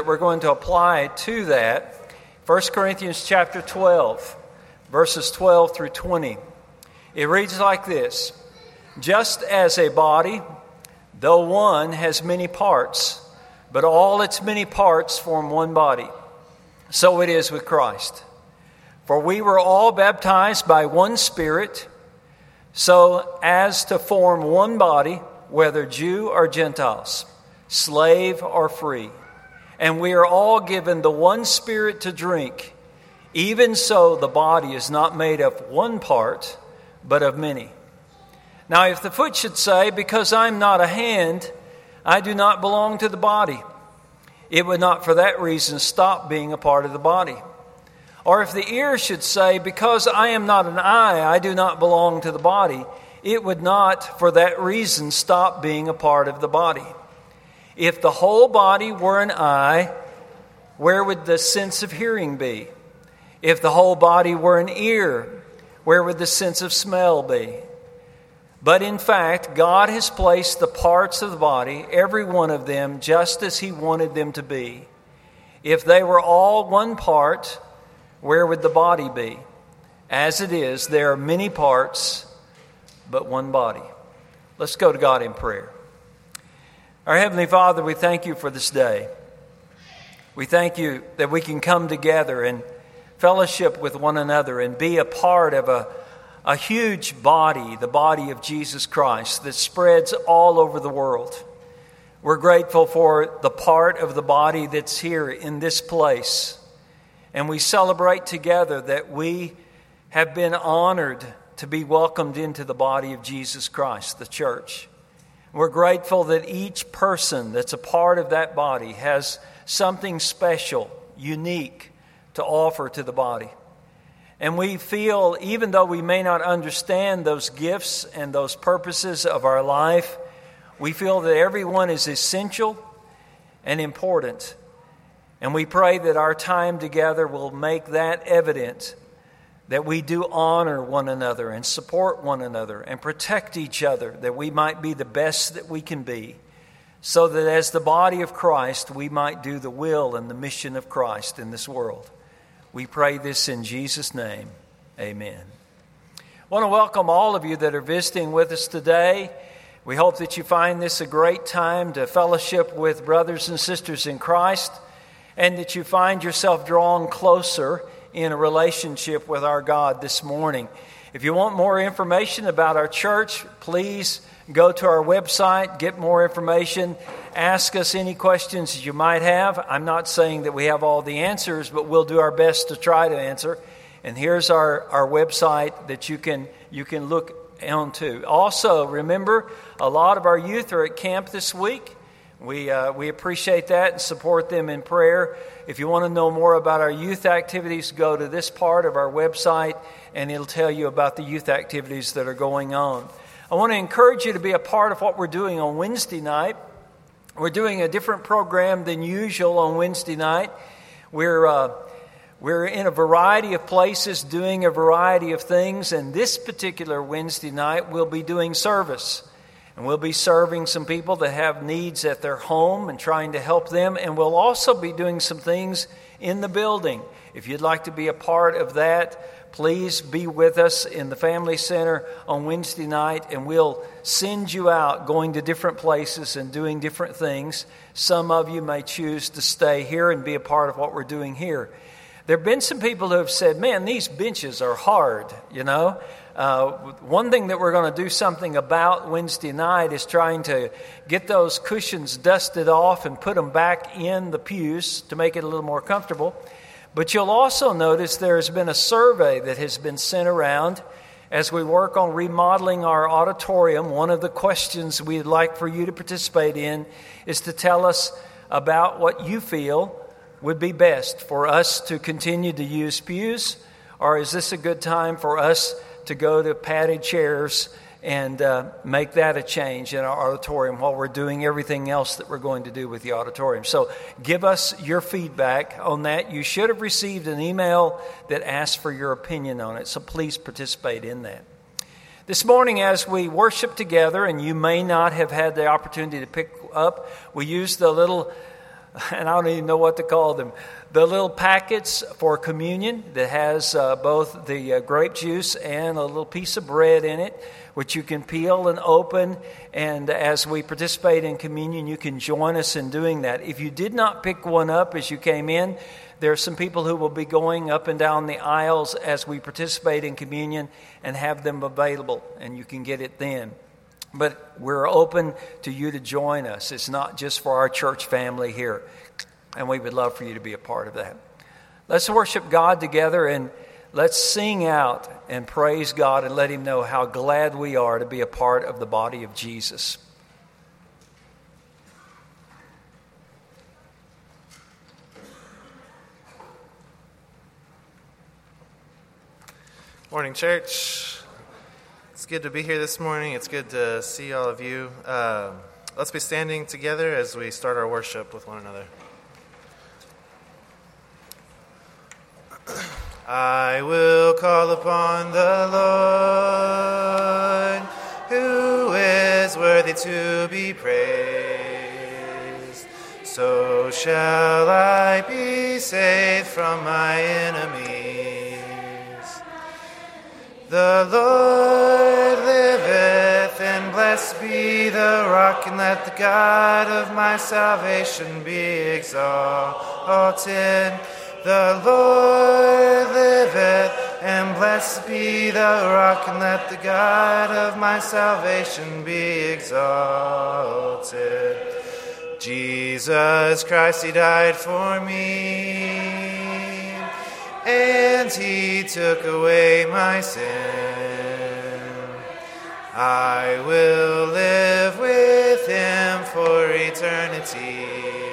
that we're going to apply to that, 1 Corinthians chapter 12, verses 12 through 20. It reads like this: "Just as a body, though one, has many parts, but all its many parts form one body, so it is with Christ. For we were all baptized by one Spirit, so as to form one body, whether Jew or Gentiles, slave or free. And we are all given the one Spirit to drink. Even so, the body is not made of one part, but of many. Now, if the foot should say, 'Because I am not a hand, I do not belong to the body,' it would not for that reason stop being a part of the body. Or if the ear should say, 'Because I am not an eye, I do not belong to the body,' it would not for that reason stop being a part of the body. If the whole body were an eye, where would the sense of hearing be? If the whole body were an ear, where would the sense of smell be? But in fact, God has placed the parts of the body, every one of them, just as He wanted them to be. If they were all one part, where would the body be? As it is, there are many parts, but one body." Let's go to God in prayer. Our Heavenly Father, we thank You for this day. We thank You that we can come together and fellowship with one another and be a part of a huge body, the body of Jesus Christ that spreads all over the world. We're grateful for the part of the body that's here in this place. And we celebrate together that we have been honored to be welcomed into the body of Jesus Christ, the church. We're grateful that each person that's a part of that body has something special, unique to offer to the body. And we feel, even though we may not understand those gifts and those purposes of our life, we feel that everyone is essential and important. And we pray that our time together will make that evident, that we do honor one another and support one another and protect each other, that we might be the best that we can be, so that as the body of Christ, we might do the will and the mission of Christ in this world. We pray this in Jesus' name. Amen. I want to welcome all of you that are visiting with us today. We hope that you find this a great time to fellowship with brothers and sisters in Christ, and that you find yourself drawn closer in a relationship with our God this morning. If you want more information about our church, please go to our website, get more information, ask us any questions you might have. I'm not saying that we have all the answers, but we'll do our best to try to answer. And here's our website that you can look onto. Also, remember, a lot of our youth are at camp this week. We appreciate that and support them in prayer. If you want to know more about our youth activities, go to this part of our website and it'll tell you about the youth activities that are going on. I want to encourage you to be a part of what we're doing on Wednesday night. We're doing a different program than usual on Wednesday night. We're in a variety of places doing a variety of things, and this particular Wednesday night we'll be doing service. And we'll be serving some people that have needs at their home and trying to help them. And we'll also be doing some things in the building. If you'd like to be a part of that, please be with us in the Family Center on Wednesday night. And we'll send you out going to different places and doing different things. Some of you may choose to stay here and be a part of what we're doing here. There have been some people who have said, "Man, these benches are hard, you know." One thing that we're going to do something about Wednesday night is trying to get those cushions dusted off and put them back in the pews to make it a little more comfortable. But you'll also notice there has been a survey that has been sent around as we work on remodeling our auditorium. One of the questions we'd like for you to participate in is to tell us about what you feel would be best for us to continue to use pews, or is this a good time for us to go to padded chairs and make that a change in our auditorium while we're doing everything else that we're going to do with the auditorium. So give us your feedback on that. You should have received an email that asked for your opinion on it, so please participate in that. This morning as we worship together, and you may not have had the opportunity to pick up, we used the little and I don't even know what to call them, the little packets for communion that has both the grape juice and a little piece of bread in it, which you can peel and open. And as we participate in communion, you can join us in doing that. If you did not pick one up as you came in, there are some people who will be going up and down the aisles as we participate in communion and have them available, and you can get it then. But we're open to you to join us. It's not just for our church family here, and we would love for you to be a part of that. Let's worship God together, and let's sing out and praise God and let Him know how glad we are to be a part of the body of Jesus. Morning, church. It's good to be here this morning. It's good to see all of you. Let's be standing together as we start our worship with one another. I will call upon the Lord, who is worthy to be praised. So shall I be saved from my enemies. The Lord liveth, and blessed be the rock, and let the God of my salvation be exalted. The Lord liveth, and blessed be the rock, and let the God of my salvation be exalted. Jesus Christ, He died for me, and He took away my sin. I will live with Him for eternity.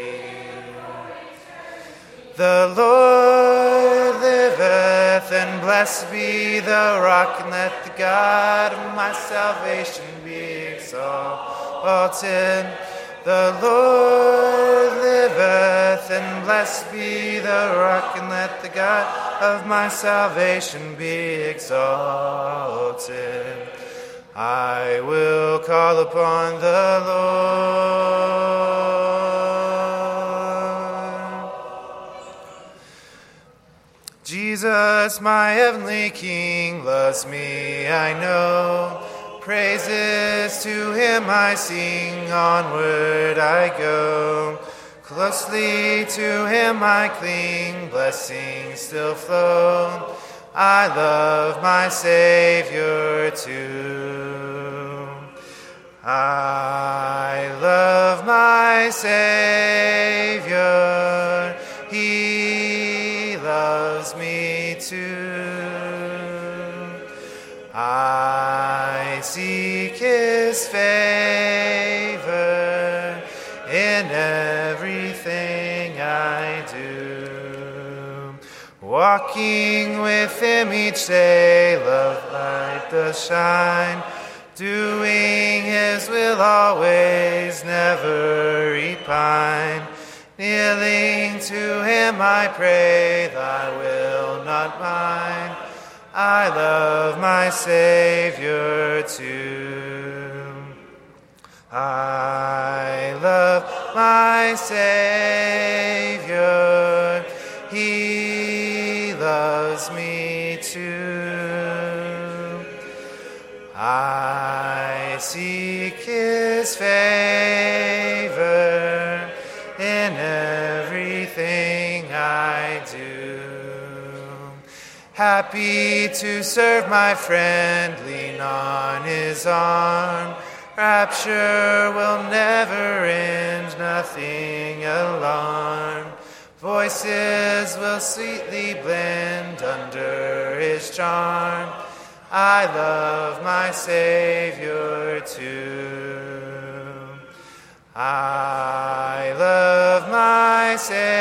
The Lord liveth, and blessed be the rock, and let the God of my salvation be exalted. The Lord liveth, and blessed be the rock, and let the God of my salvation be exalted. I will call upon the Lord. Jesus, my heavenly King, loves me, I know. Praises to Him I sing, onward I go. Closely to Him I cling, blessings still flow. I love my Savior too. I love my Savior, He loves me too. I seek His favor in everything I do. Walking with Him each day, love light does shine. Doing His will always, never repine. Kneeling to Him I pray, Thy will not mine. I love my Savior too. I love my Savior, He loves me too. I seek His favor in everything I do. Happy to serve my friend, lean on His arm. Rapture will never end, nothing alarm. Voices will sweetly blend under His charm. I love my Savior too. I love my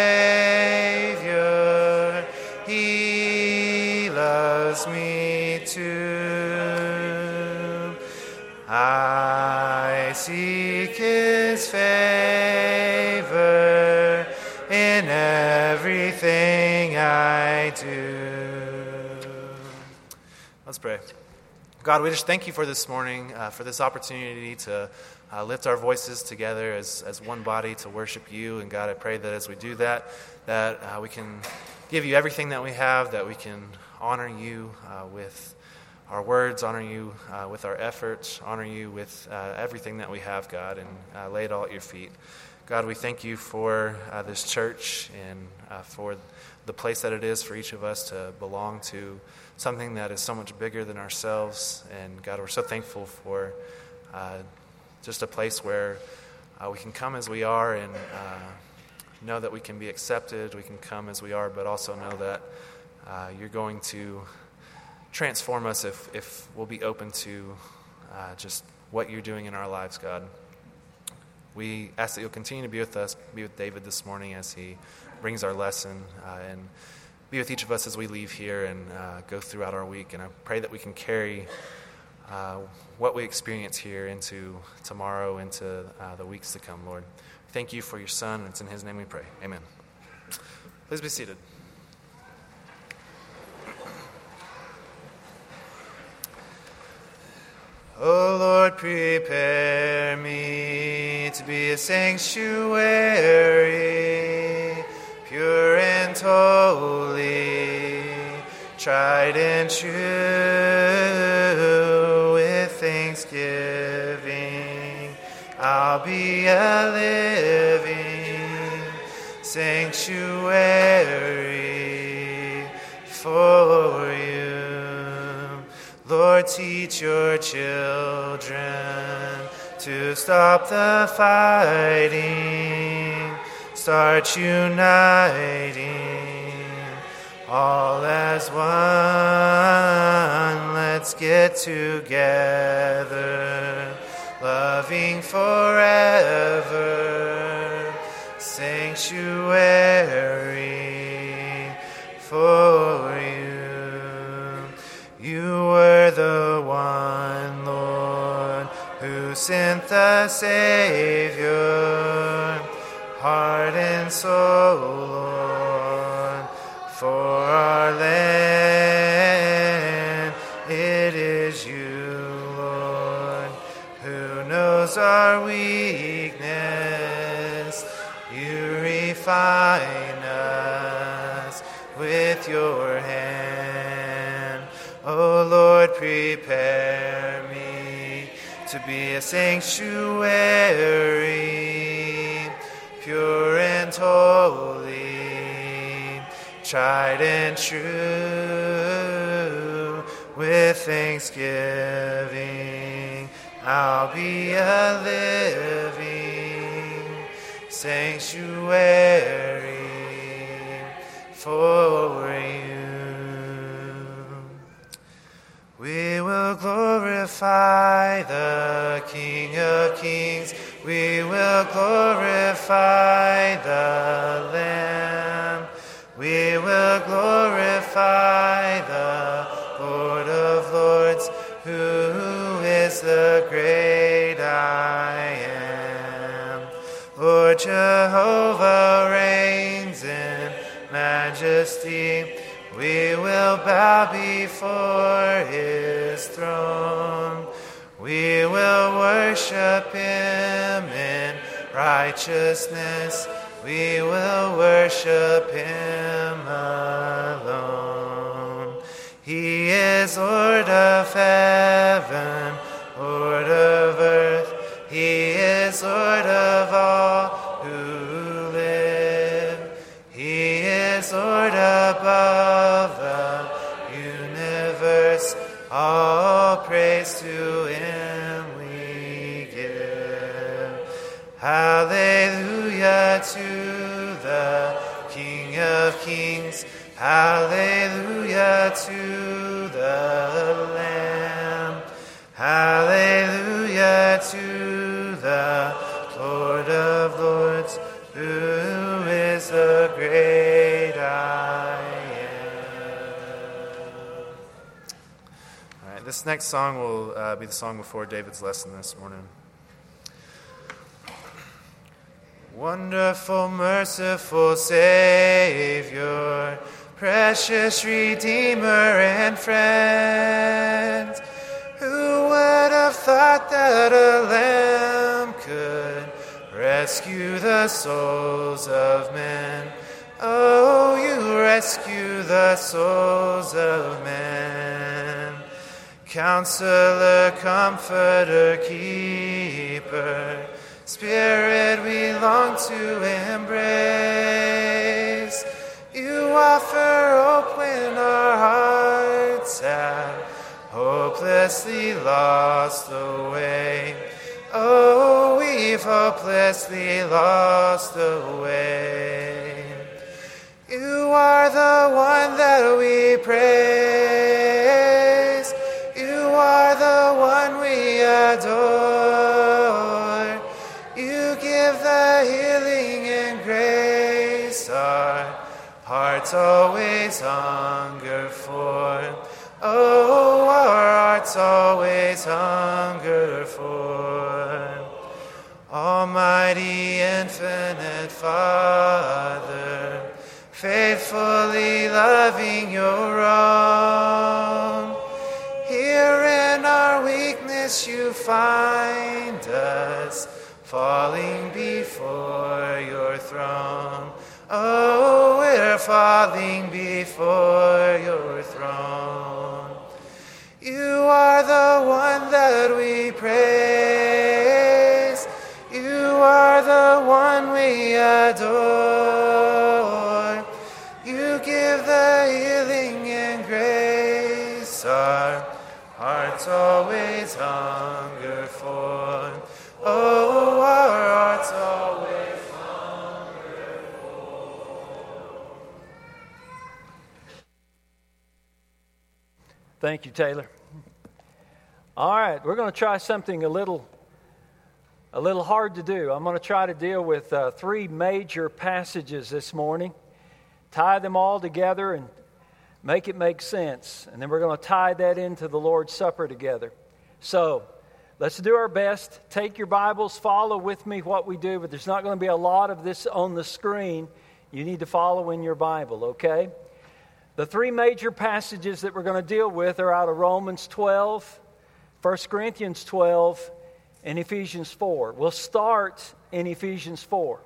Savior, He loves me too. I seek His favor in everything I do. Let's pray. God, we just thank You for this morning, for this opportunity to lift our voices together as one body to worship you. And God, I pray that as we do that we can give you everything that we have, that we can honor you with our words, honor you with our efforts, honor you with everything that we have, God, and lay it all at your feet. God, we thank you for this church and for the place that it is for each of us to belong to something that is so much bigger than ourselves. And God, we're so thankful for just a place where we can come as we are and know that we can be accepted, we can come as we are, but also know that you're going to transform us if we'll be open to just what you're doing in our lives, God. We ask that you'll continue to be with us, be with David this morning as he brings our lesson, and be with each of us as we leave here and go throughout our week. And I pray that we can carry what we experience here into tomorrow, into the weeks to come, Lord. Thank you for your Son, and it's in his name we pray. Amen. Please be seated. O Lord, prepare me to be a sanctuary, pure and holy, tried and true, with thanksgiving. I'll be a living sanctuary for you. Lord, teach your children to stop the fighting, start uniting, all as one. Let's get together, loving forever, sanctuary for you. You were the one, Lord, who sent the Savior, heart and soul, Lord, for our land. It is you, Lord, who knows our weakness. You refine us with your hand. O Lord, prepare me to be a sanctuary, pure and holy, tried and true, with thanksgiving. I'll be a living sanctuary for you. We will glorify the King of Kings. We will glorify the Lamb. We will glorify the Lord of Lords, who is the great I am. Lord Jehovah reigns in majesty. We will bow before his throne. We will worship him in righteousness. We will worship him alone. He is Lord of heaven, Lord of earth. He is Lord of all who live. He is Lord above the universe. All praise to him we give. Hallelujah to the King of Kings. Hallelujah to the Lamb. Hallelujah to the Lord of Lords, who is the great I am. All right, this next song will be the song before David's lesson this morning. Wonderful, merciful Savior, precious Redeemer and friend, who Who would have thought that a lamb could rescue the souls of men? Oh, you rescue the souls of men. Counselor, Comforter, Keeper, Spirit we long to embrace. You offer hope when our hearts have hopelessly lost the way. Oh, we've hopelessly lost the way. You are the one that we praise. You are the one we adore. You give the healing and grace our hearts always hunger for. Oh, our hearts always hunger for. Almighty, infinite Father, faithfully loving your own. Here in our weakness you find us, falling before your throne. Oh, we're falling before your throne. You are the one that we praise. You are the one we adore. You give the healing and grace our hearts always hunger for. Oh, our hearts always hunger for. Thank you, Taylor. All right, we're going to try something a little hard to do. I'm going to try to deal with three major passages this morning, tie them all together and make it make sense. And then we're going to tie that into the Lord's Supper together. So let's do our best. Take your Bibles, follow with me what we do, but there's not going to be a lot of this on the screen. You need to follow in your Bible, okay? The three major passages that we're going to deal with are out of Romans 12, 1 Corinthians 12, and Ephesians 4. We'll start in Ephesians 4.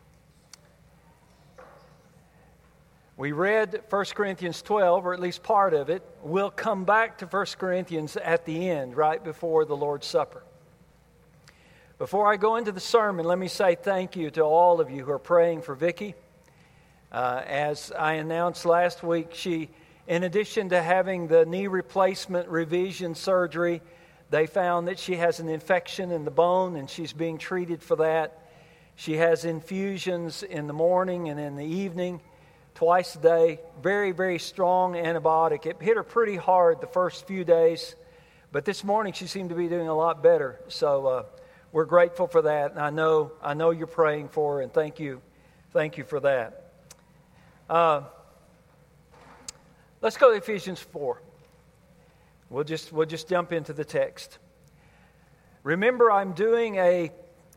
We read 1 Corinthians 12, or at least part of it. We'll come back to 1 Corinthians at the end, right before the Lord's Supper. Before I go into the sermon, let me say thank you to all of you who are praying for Vicki. As I announced last week, she, in addition to having the knee replacement revision surgery, they found that she has an infection in the bone and she's being treated for that. She has infusions in the morning and in the evening, twice a day. Very, very strong antibiotic. It hit her pretty hard the first few days, but this morning she seemed to be doing a lot better. So we're grateful for that, and I know you're praying for her, and thank you for that. Let's go to Ephesians 4. We'll just jump into the text. Remember, I'm doing a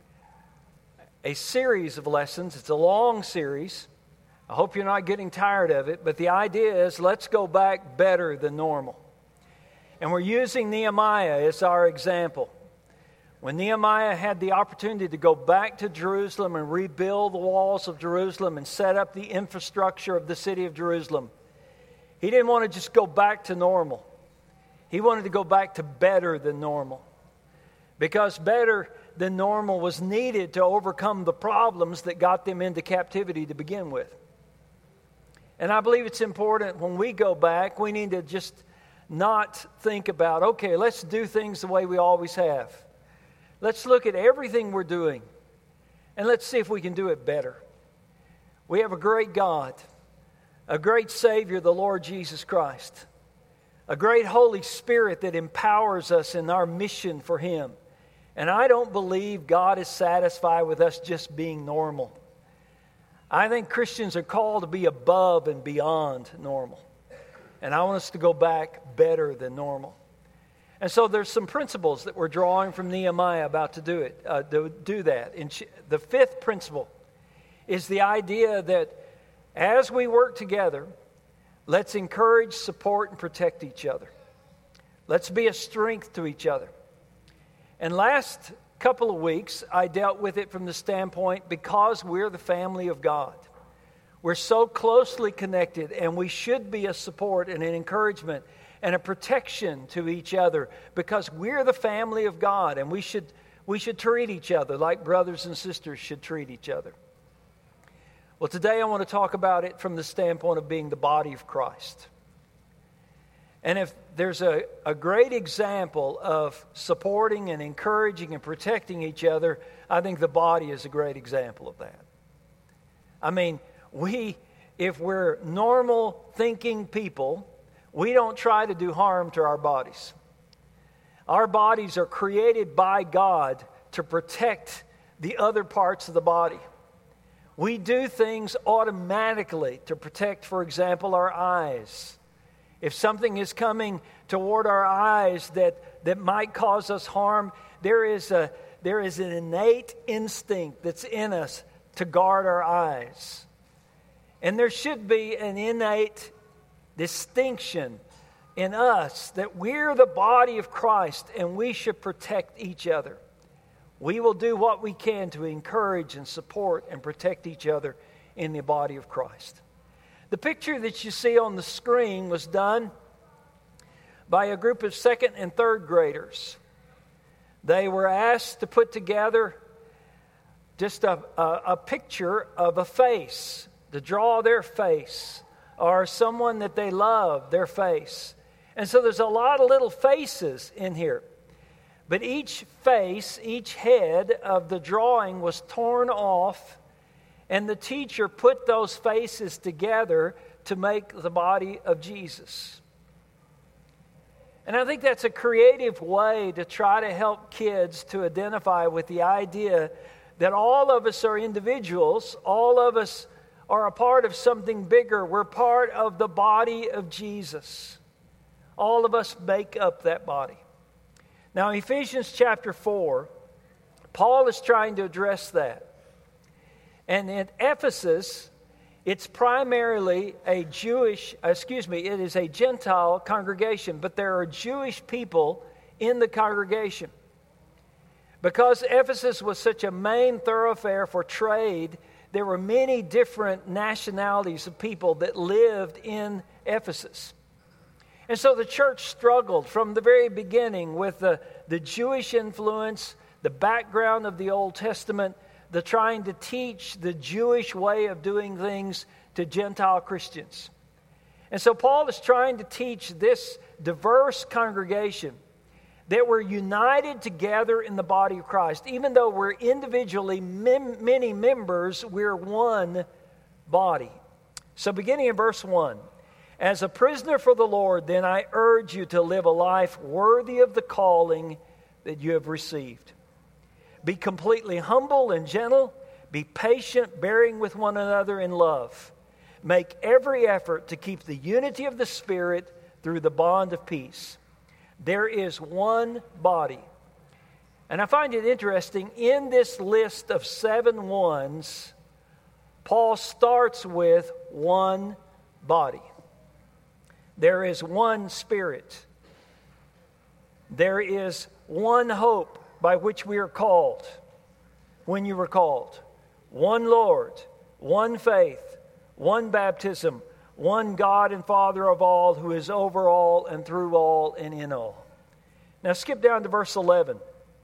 series of lessons. It's a long series. I hope you're not getting tired of it, but the idea is let's go back better than normal. And we're using Nehemiah as our example. When Nehemiah had the opportunity to go back to Jerusalem and rebuild the walls of Jerusalem and set up the infrastructure of the city of Jerusalem, he didn't want to just go back to normal. He wanted to go back to better than normal. Because better than normal was needed to overcome the problems that got them into captivity to begin with. And I believe it's important when we go back, we need to just not think about, okay, let's do things the way we always have. Let's look at everything we're doing and let's see if we can do it better. We have a great God, a great Savior, the Lord Jesus Christ, a great Holy Spirit that empowers us in our mission for Him. And I don't believe God is satisfied with us just being normal. I think Christians are called to be above and beyond normal. And I want us to go back better than normal. And so there's some principles that we're drawing from Nehemiah about to do that. And the fifth principle is the idea that as we work together, let's encourage, support, and protect each other. Let's be a strength to each other. And last couple of weeks, I dealt with it from the standpoint because we're the family of God. We're so closely connected, and we should be a support and an encouragement and a protection to each other because we're the family of God, and we should treat each other like brothers and sisters should treat each other. Well, today I want to talk about it from the standpoint of being the body of Christ. And if there's a great example of supporting and encouraging and protecting each other, I think the body is a great example of that. I mean, if we're normal thinking people, we don't try to do harm to our bodies. Our bodies are created by God to protect the other parts of the body. We do things automatically to protect, for example, our eyes. If something is coming toward our eyes that might cause us harm, there is an innate instinct that's in us to guard our eyes. And there should be an innate distinction in us that we're the body of Christ and we should protect each other. We will do what we can to encourage and support and protect each other in the body of Christ. The picture that you see on the screen was done by a group of second and third graders. They were asked to put together just a picture of a face, to draw their face, or someone that they love, their face. And so there's a lot of little faces in here. But each face, each head of the drawing was torn off, and the teacher put those faces together to make the body of Jesus. And I think that's a creative way to try to help kids to identify with the idea that all of us are individuals, all of us are a part of something bigger. We're part of the body of Jesus. All of us make up that body. Now, in Ephesians chapter 4, Paul is trying to address that. And in Ephesus, it's primarily it is a Gentile congregation, but there are Jewish people in the congregation. Because Ephesus was such a main thoroughfare for trade, there were many different nationalities of people that lived in Ephesus. And so the church struggled from the very beginning with the Jewish influence, the background of the Old Testament, the trying to teach the Jewish way of doing things to Gentile Christians. And so Paul is trying to teach this diverse congregation that we're united together in the body of Christ. Even though we're individually many members, we're one body. So beginning in verse 1, as a prisoner for the Lord, then I urge you to live a life worthy of the calling that you have received. Be completely humble and gentle. Be patient, bearing with one another in love. Make every effort to keep the unity of the Spirit through the bond of peace. There is one body. And I find it interesting, in this list of 7 ones, Paul starts with one body. There is one Spirit. There is one hope by which we are called when you were called. One Lord, one faith, one baptism, one God and Father of all, who is over all and through all and in all. Now skip down to verse 11.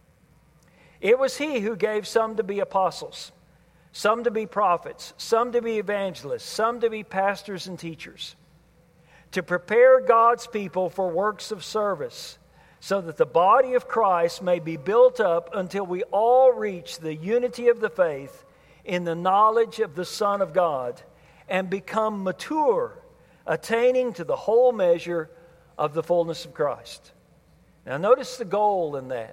It was He who gave some to be apostles, some to be prophets, some to be evangelists, some to be pastors and teachers, to prepare God's people for works of service, so that the body of Christ may be built up until we all reach the unity of the faith in the knowledge of the Son of God and become mature, attaining to the whole measure of the fullness of Christ. Now notice the goal in that.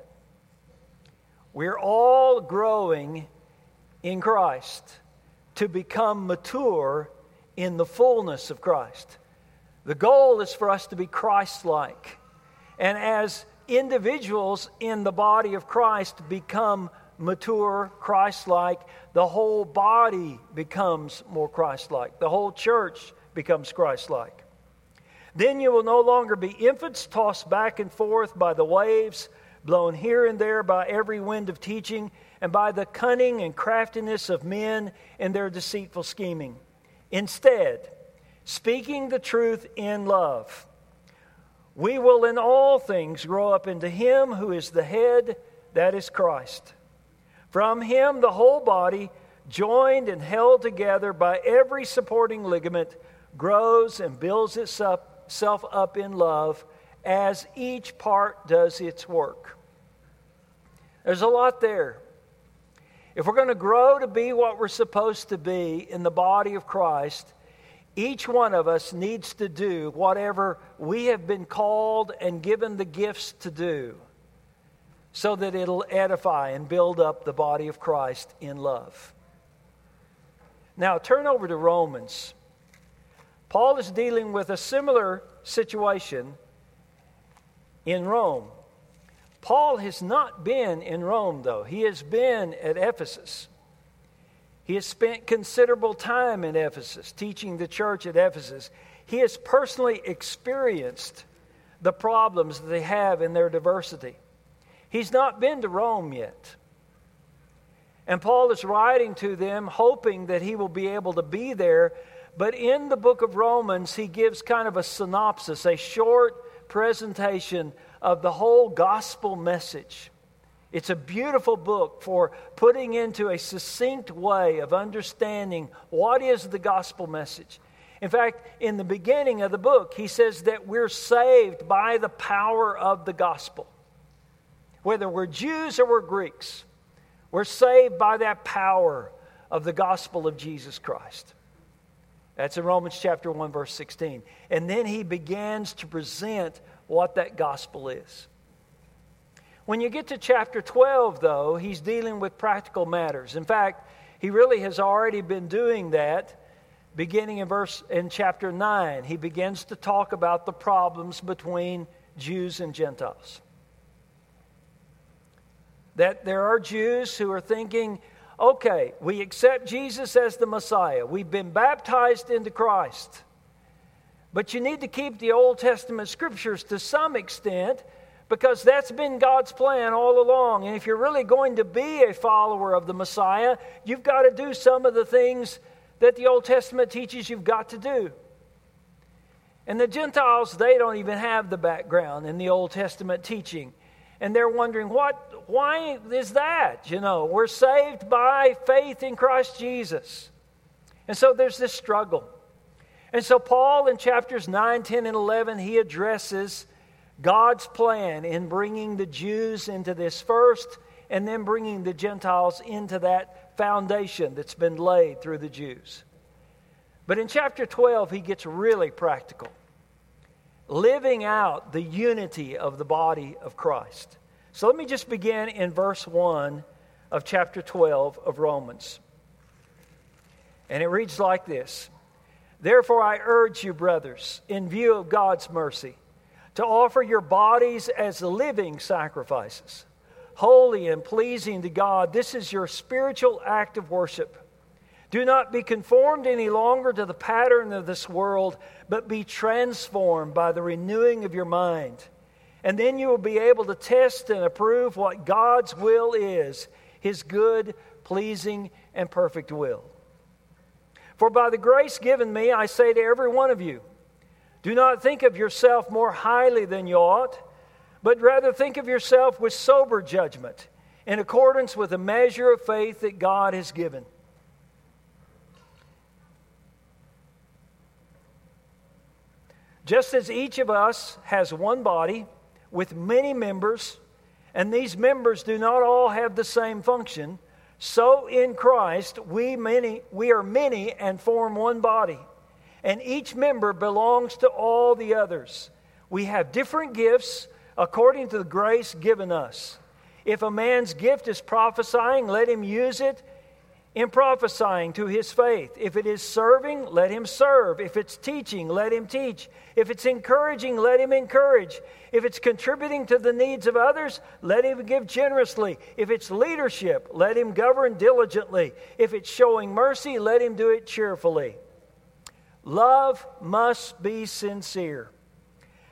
We're all growing in Christ to become mature in the fullness of Christ. The goal is for us to be Christ-like. And as individuals in the body of Christ become mature, Christ-like, the whole body becomes more Christ-like. The whole church becomes Christ-like. Then you will no longer be infants tossed back and forth by the waves, blown here and there by every wind of teaching, and by the cunning and craftiness of men and their deceitful scheming. Instead, speaking the truth in love, we will in all things grow up into Him who is the head, that is Christ. From Him the whole body, joined and held together by every supporting ligament, grows and builds itself up in love as each part does its work. There's a lot there. If we're going to grow to be what we're supposed to be in the body of Christ, each one of us needs to do whatever we have been called and given the gifts to do so that it'll edify and build up the body of Christ in love. Now, turn over to Romans. Paul is dealing with a similar situation in Rome. Paul has not been in Rome, though. He has been at Ephesus. He has spent considerable time in Ephesus, teaching the church at Ephesus. He has personally experienced the problems that they have in their diversity. He's not been to Rome yet. And Paul is writing to them, hoping that he will be able to be there. But in the book of Romans, he gives kind of a synopsis, a short presentation of the whole gospel message. It's a beautiful book for putting into a succinct way of understanding what is the gospel message. In fact, in the beginning of the book, he says that we're saved by the power of the gospel. Whether we're Jews or we're Greeks, we're saved by that power of the gospel of Jesus Christ. That's in Romans chapter 1, verse 16. And then he begins to present what that gospel is. When you get to chapter 12, though, he's dealing with practical matters. In fact, he really has already been doing that beginning in chapter 9. He begins to talk about the problems between Jews and Gentiles. That there are Jews who are thinking, okay, we accept Jesus as the Messiah. We've been baptized into Christ. But you need to keep the Old Testament scriptures to some extent, because that's been God's plan all along. And if you're really going to be a follower of the Messiah, you've got to do some of the things that the Old Testament teaches you've got to do. And the Gentiles, they don't even have the background in the Old Testament teaching. And they're wondering, why is that? You know, we're saved by faith in Christ Jesus. And so there's this struggle. And so Paul in chapters 9, 10, and 11, he addresses God's plan in bringing the Jews into this first, and then bringing the Gentiles into that foundation that's been laid through the Jews. But in chapter 12, he gets really practical, living out the unity of the body of Christ. So let me just begin in verse 1 of chapter 12 of Romans. And it reads like this: Therefore I urge you, brothers, in view of God's mercy, to offer your bodies as living sacrifices, holy and pleasing to God. This is your spiritual act of worship. Do not be conformed any longer to the pattern of this world, but be transformed by the renewing of your mind. And then you will be able to test and approve what God's will is, His good, pleasing, and perfect will. For by the grace given me, I say to every one of you, do not think of yourself more highly than you ought, but rather think of yourself with sober judgment, in accordance with the measure of faith that God has given. Just as each of us has one body with many members, and these members do not all have the same function, so in Christ we are many and form one body. And each member belongs to all the others. We have different gifts according to the grace given us. If a man's gift is prophesying, let him use it in prophesying to his faith. If it is serving, let him serve. If it's teaching, let him teach. If it's encouraging, let him encourage. If it's contributing to the needs of others, let him give generously. If it's leadership, let him govern diligently. If it's showing mercy, let him do it cheerfully. Love must be sincere.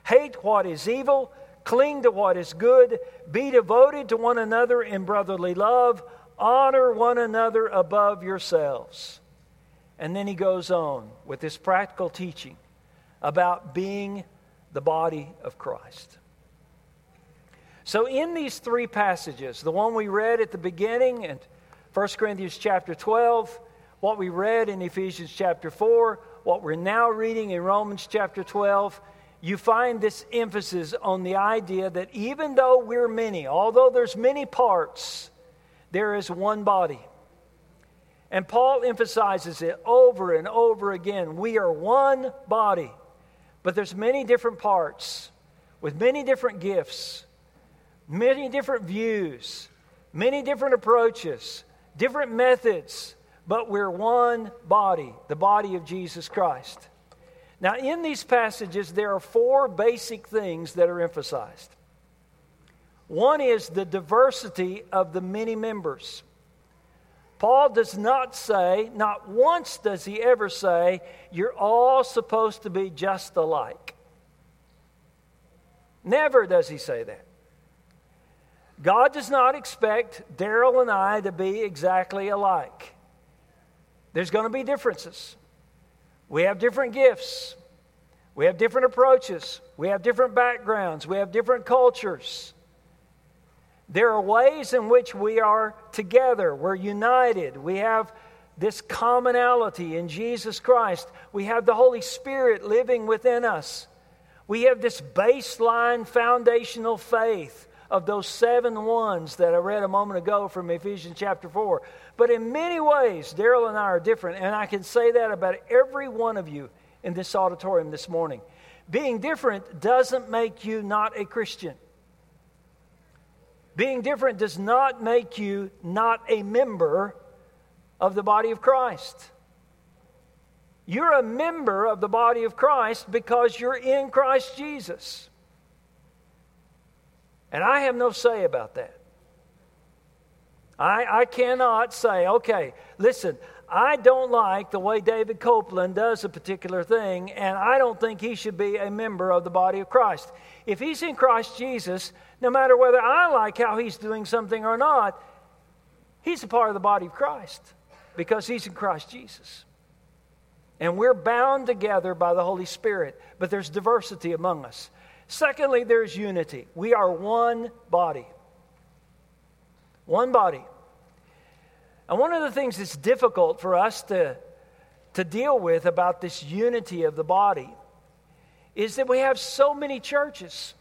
Hate what is evil, cling to what is good, be devoted to one another in brotherly love, honor one another above yourselves. And then he goes on with this practical teaching about being the body of Christ. So in these three passages, the one we read at the beginning in 1 Corinthians chapter 12, what we read in Ephesians chapter 4, what we're now reading in Romans chapter 12, you find this emphasis on the idea that even though we're many, although there's many parts, there is one body. And Paul emphasizes it over and over again. We are one body, but there's many different parts with many different gifts, many different views, many different approaches, different methods, but we're one body, the body of Jesus Christ. Now, in these passages, there are four basic things that are emphasized. One is the diversity of the many members. Paul does not say, not once does he ever say, you're all supposed to be just alike. Never does he say that. God does not expect Daryl and I to be exactly alike. There's going to be differences. We have different gifts. We have different approaches. We have different backgrounds. We have different cultures. There are ways in which we are together. We're united. We have this commonality in Jesus Christ. We have the Holy Spirit living within us. We have this baseline foundational faith of those 7 ones that I read a moment ago from Ephesians chapter 4. But in many ways, Daryl and I are different, and I can say that about every one of you in this auditorium this morning. Being different doesn't make you not a Christian. Being different does not make you not a member of the body of Christ. You're a member of the body of Christ because you're in Christ Jesus. And I have no say about that. I cannot say, okay, listen, I don't like the way David Copeland does a particular thing, and I don't think he should be a member of the body of Christ. If he's in Christ Jesus, no matter whether I like how he's doing something or not, he's a part of the body of Christ because he's in Christ Jesus. And we're bound together by the Holy Spirit, but there's diversity among us. Secondly, there's unity. We are one body. One body. And one of the things that's difficult for us to deal with about this unity of the body is that we have so many churches.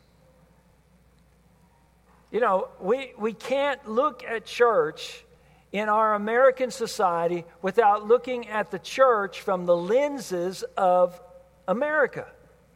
You know, we can't look at church in our American society without looking at the church from the lenses of America.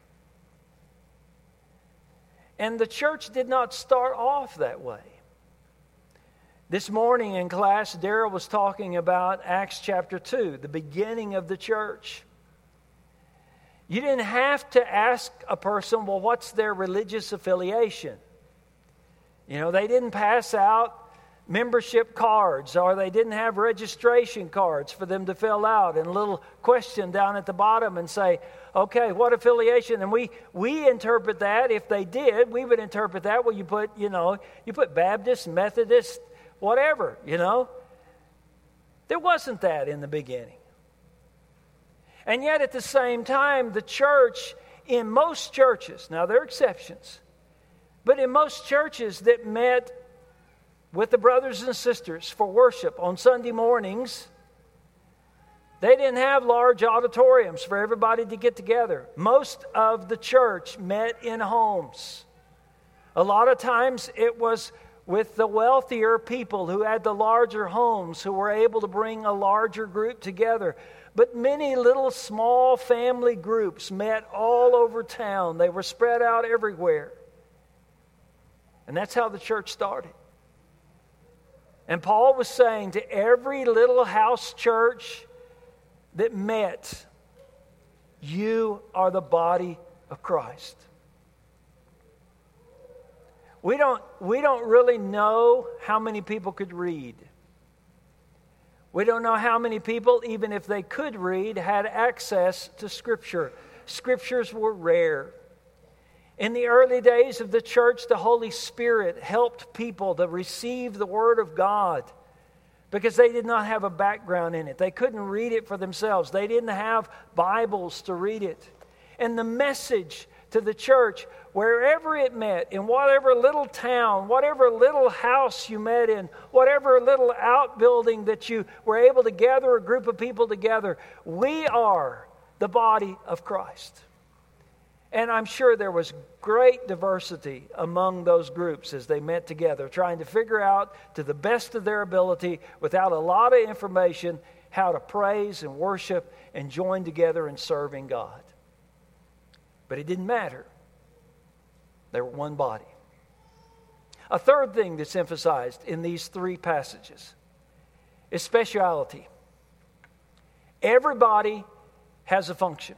And the church did not start off that way. This morning in class, Daryl was talking about Acts chapter 2, the beginning of the church. You didn't have to ask a person, well, what's their religious affiliation? You know, they didn't pass out membership cards, or they didn't have registration cards for them to fill out and a little question down at the bottom and say, okay, what affiliation? And we interpret that. If they did, we would interpret that. Well, you put Baptist, Methodist, whatever, you know. There wasn't that in the beginning. And yet at the same time, the church, in most churches, now there are exceptions, but in most churches that met with the brothers and sisters for worship on Sunday mornings, they didn't have large auditoriums for everybody to get together. Most of the church met in homes. A lot of times it was with the wealthier people who had the larger homes who were able to bring a larger group together. But many little small family groups met all over town. They were spread out everywhere. And that's how the church started. And Paul was saying to every little house church that met, you are the body of Christ. We don't really know how many people could read. We don't know how many people, even if they could read, had access to Scripture. Scriptures were rare. In the early days of the church, the Holy Spirit helped people to receive the Word of God because they did not have a background in it. They couldn't read it for themselves. They didn't have Bibles to read it. And the message to the church, wherever it met, in whatever little town, whatever little house you met in, whatever little outbuilding that you were able to gather a group of people together, we are the body of Christ. And I'm sure there was great diversity among those groups as they met together, trying to figure out to the best of their ability, without a lot of information, how to praise and worship and join together in serving God. But it didn't matter. They were one body. A third thing that's emphasized in these three passages is speciality. Everybody has a function.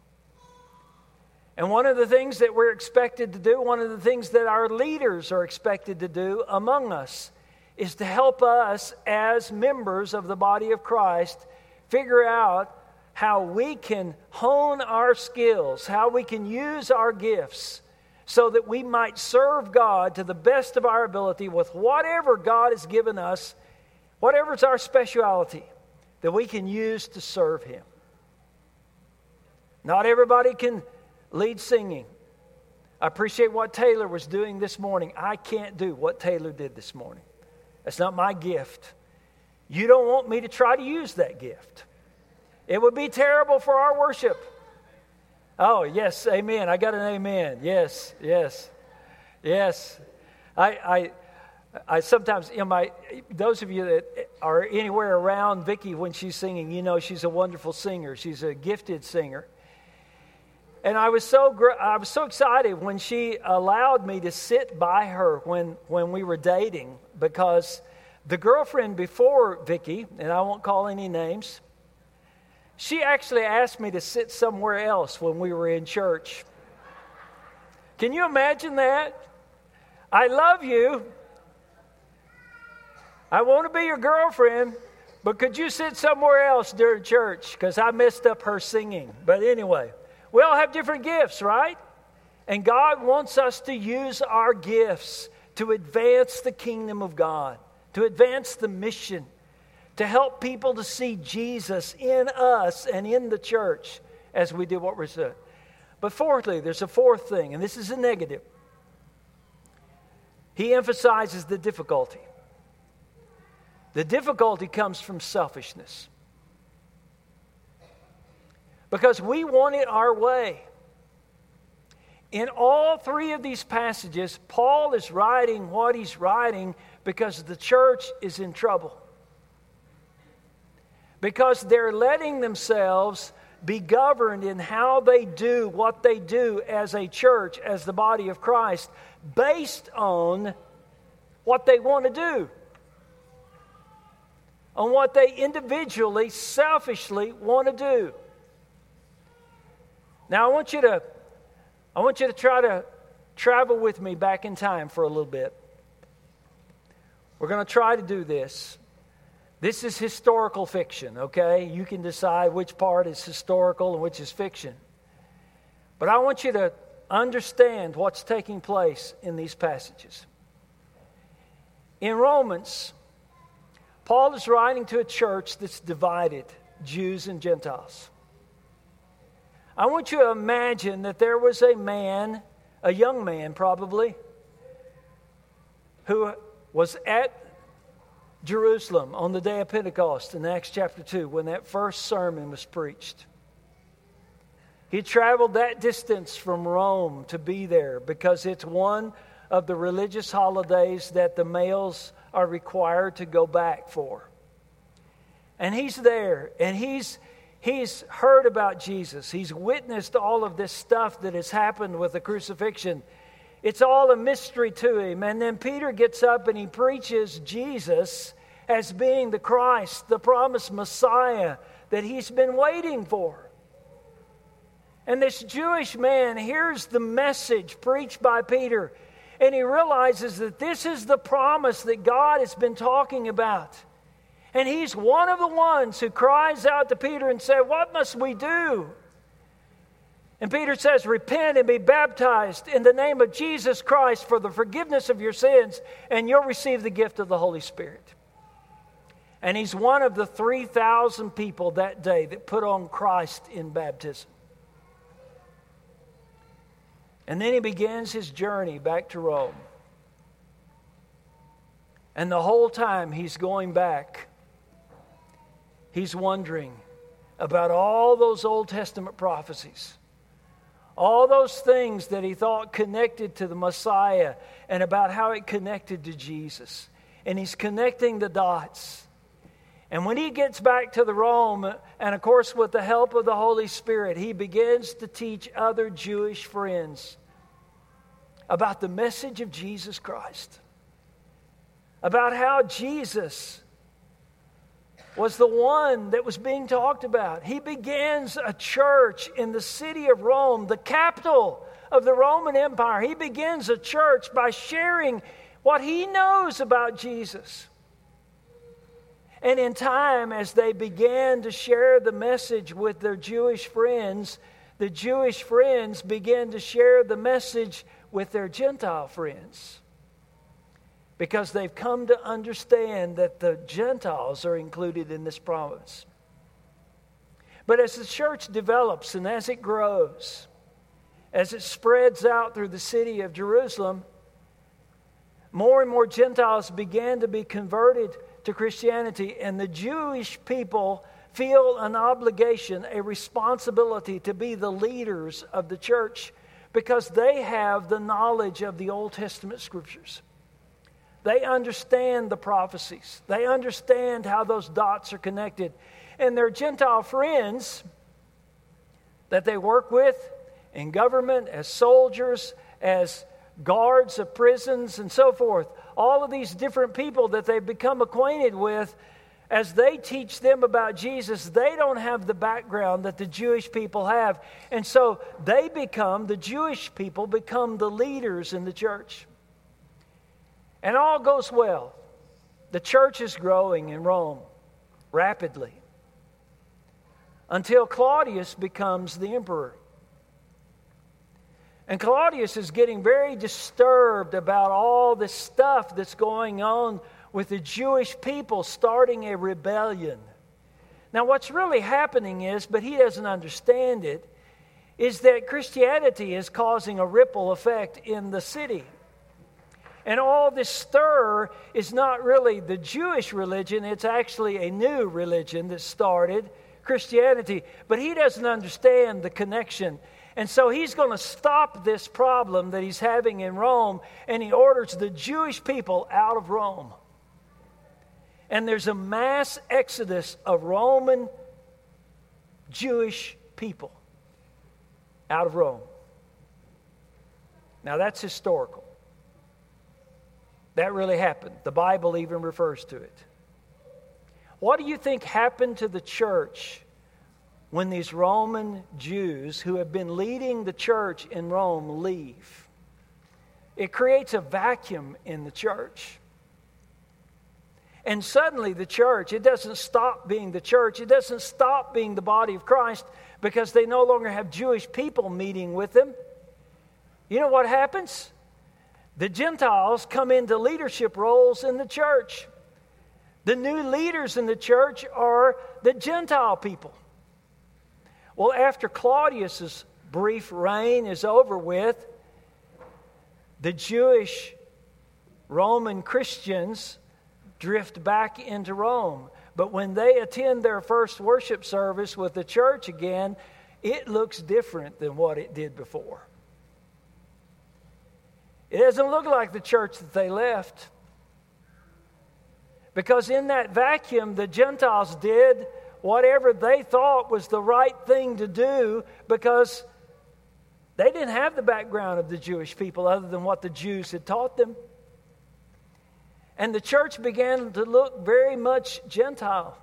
And one of the things that we're expected to do, one of the things that our leaders are expected to do among us, is to help us as members of the body of Christ figure out how we can hone our skills, how we can use our gifts so that we might serve God to the best of our ability with whatever God has given us, whatever's our specialty, that we can use to serve Him. Not everybody can lead singing. I appreciate what Taylor was doing this morning. I can't do what Taylor did this morning. That's not my gift. You don't want me to try to use that gift. It would be terrible for our worship. Oh, yes, amen. I got an amen. Yes. I sometimes, those of you that are anywhere around Vicki when she's singing, you know she's a wonderful singer. She's a gifted singer. And I was so excited when she allowed me to sit by her when we were dating, because the girlfriend before Vicki, and I won't call any names, she actually asked me to sit somewhere else when we were in church. Can you imagine that? I love you. I want to be your girlfriend, but could you sit somewhere else during church? Because I messed up her singing. But anyway, we all have different gifts, right? And God wants us to use our gifts to advance the kingdom of God, to advance the mission, to help people to see Jesus in us and in the church as we do what we're doing. But fourthly, there's a fourth thing, and this is a negative. He emphasizes the difficulty. The difficulty comes from selfishness. Because we want it our way. In all three of these passages, Paul is writing what he's writing because the church is in trouble. Because they're letting themselves be governed in how they do what they do as a church, as the body of Christ, based on what they want to do, on what they individually, selfishly want to do. Now, I want you to try to travel with me back in time for a little bit. We're going to try to do this. This is historical fiction, okay? You can decide which part is historical and which is fiction. But I want you to understand what's taking place in these passages. In Romans, Paul is writing to a church that's divided, Jews and Gentiles. I want you to imagine that there was a man, a young man probably, who was at Jerusalem on the day of Pentecost in Acts chapter 2 when that first sermon was preached. He traveled that distance from Rome to be there because it's one of the religious holidays that the males are required to go back for. And he's there, and he's heard about Jesus. He's witnessed all of this stuff that has happened with the crucifixion. It's all a mystery to him. And then Peter gets up and he preaches Jesus as being the Christ, the promised Messiah that he's been waiting for. And this Jewish man hears the message preached by Peter, and he realizes that this is the promise that God has been talking about. And he's one of the ones who cries out to Peter and said, "What must we do?" And Peter says, repent and be baptized in the name of Jesus Christ for the forgiveness of your sins, and you'll receive the gift of the Holy Spirit. And he's one of the 3,000 people that day that put on Christ in baptism. And then he begins his journey back to Rome. And the whole time he's going back, he's wondering about all those Old Testament prophecies. All those things that he thought connected to the Messiah and about how it connected to Jesus. And he's connecting the dots. And when he gets back to the Rome, and of course with the help of the Holy Spirit, he begins to teach other Jewish friends about the message of Jesus Christ. About how Jesus was the one that was being talked about. He begins a church in the city of Rome, the capital of the Roman Empire. He begins a church by sharing what he knows about Jesus. And in time, as they began to share the message with their Jewish friends, the Jewish friends began to share the message with their Gentile friends. Because they've come to understand that the Gentiles are included in this promise. But as the church develops and as it grows, as it spreads out through the city of Jerusalem, more and more Gentiles began to be converted to Christianity, and the Jewish people feel an obligation, a responsibility to be the leaders of the church because they have the knowledge of the Old Testament scriptures. They understand the prophecies. They understand how those dots are connected. And their Gentile friends that they work with in government, as soldiers, as guards of prisons, and so forth, all of these different people that they've become acquainted with, as they teach them about Jesus, they don't have the background that the Jewish people have. And so the Jewish people become the leaders in the church. And all goes well. The church is growing in Rome rapidly until Claudius becomes the emperor. And Claudius is getting very disturbed about all this stuff that's going on with the Jewish people starting a rebellion. Now what's really happening is, but he doesn't understand it, is that Christianity is causing a ripple effect in the city. And all this stir is not really the Jewish religion, it's actually a new religion that started, Christianity. But he doesn't understand the connection. And so he's going to stop this problem that he's having in Rome, and he orders the Jewish people out of Rome. And there's a mass exodus of Roman Jewish people out of Rome. Now that's historical. That really happened. The Bible even refers to it. What do you think happened to the church when these Roman Jews who have been leading the church in Rome leave? It creates a vacuum in the church. And suddenly the church, it doesn't stop being the church. It doesn't stop being the body of Christ because they no longer have Jewish people meeting with them. You know what happens? The Gentiles come into leadership roles in the church. The new leaders in the church are the Gentile people. Well, after Claudius's brief reign is over with, the Jewish Roman Christians drift back into Rome. But when they attend their first worship service with the church again, it looks different than what it did before. It doesn't look like the church that they left. Because in that vacuum, the Gentiles did whatever they thought was the right thing to do because they didn't have the background of the Jewish people other than what the Jews had taught them. And the church began to look very much Gentile.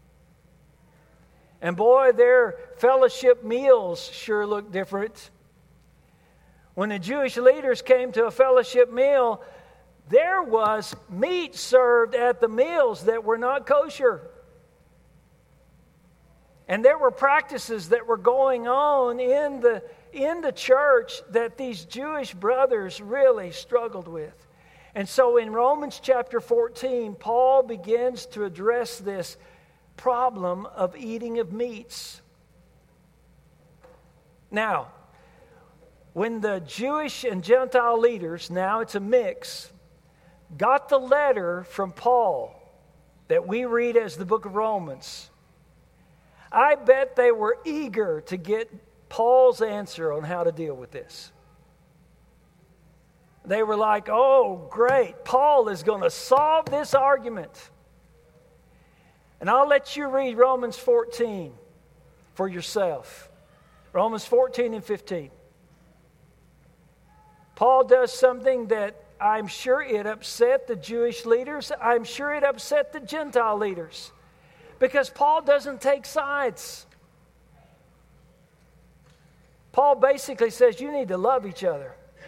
And boy, their fellowship meals sure looked different. When the Jewish leaders came to a fellowship meal, there was meat served at the meals that were not kosher. And there were practices that were going on in the church that these Jewish brothers really struggled with. And so in Romans chapter 14, Paul begins to address this problem of eating of meats. Now, when the Jewish and Gentile leaders, now it's a mix, got the letter from Paul that we read as the book of Romans, I bet they were eager to get Paul's answer on how to deal with this. They were like, oh, great, Paul is going to solve this argument. And I'll let you read Romans 14 for yourself. Romans 14 and 15. Paul does something that I'm sure it upset the Jewish leaders. I'm sure it upset the Gentile leaders. Because Paul doesn't take sides. Paul basically says you need to love each other.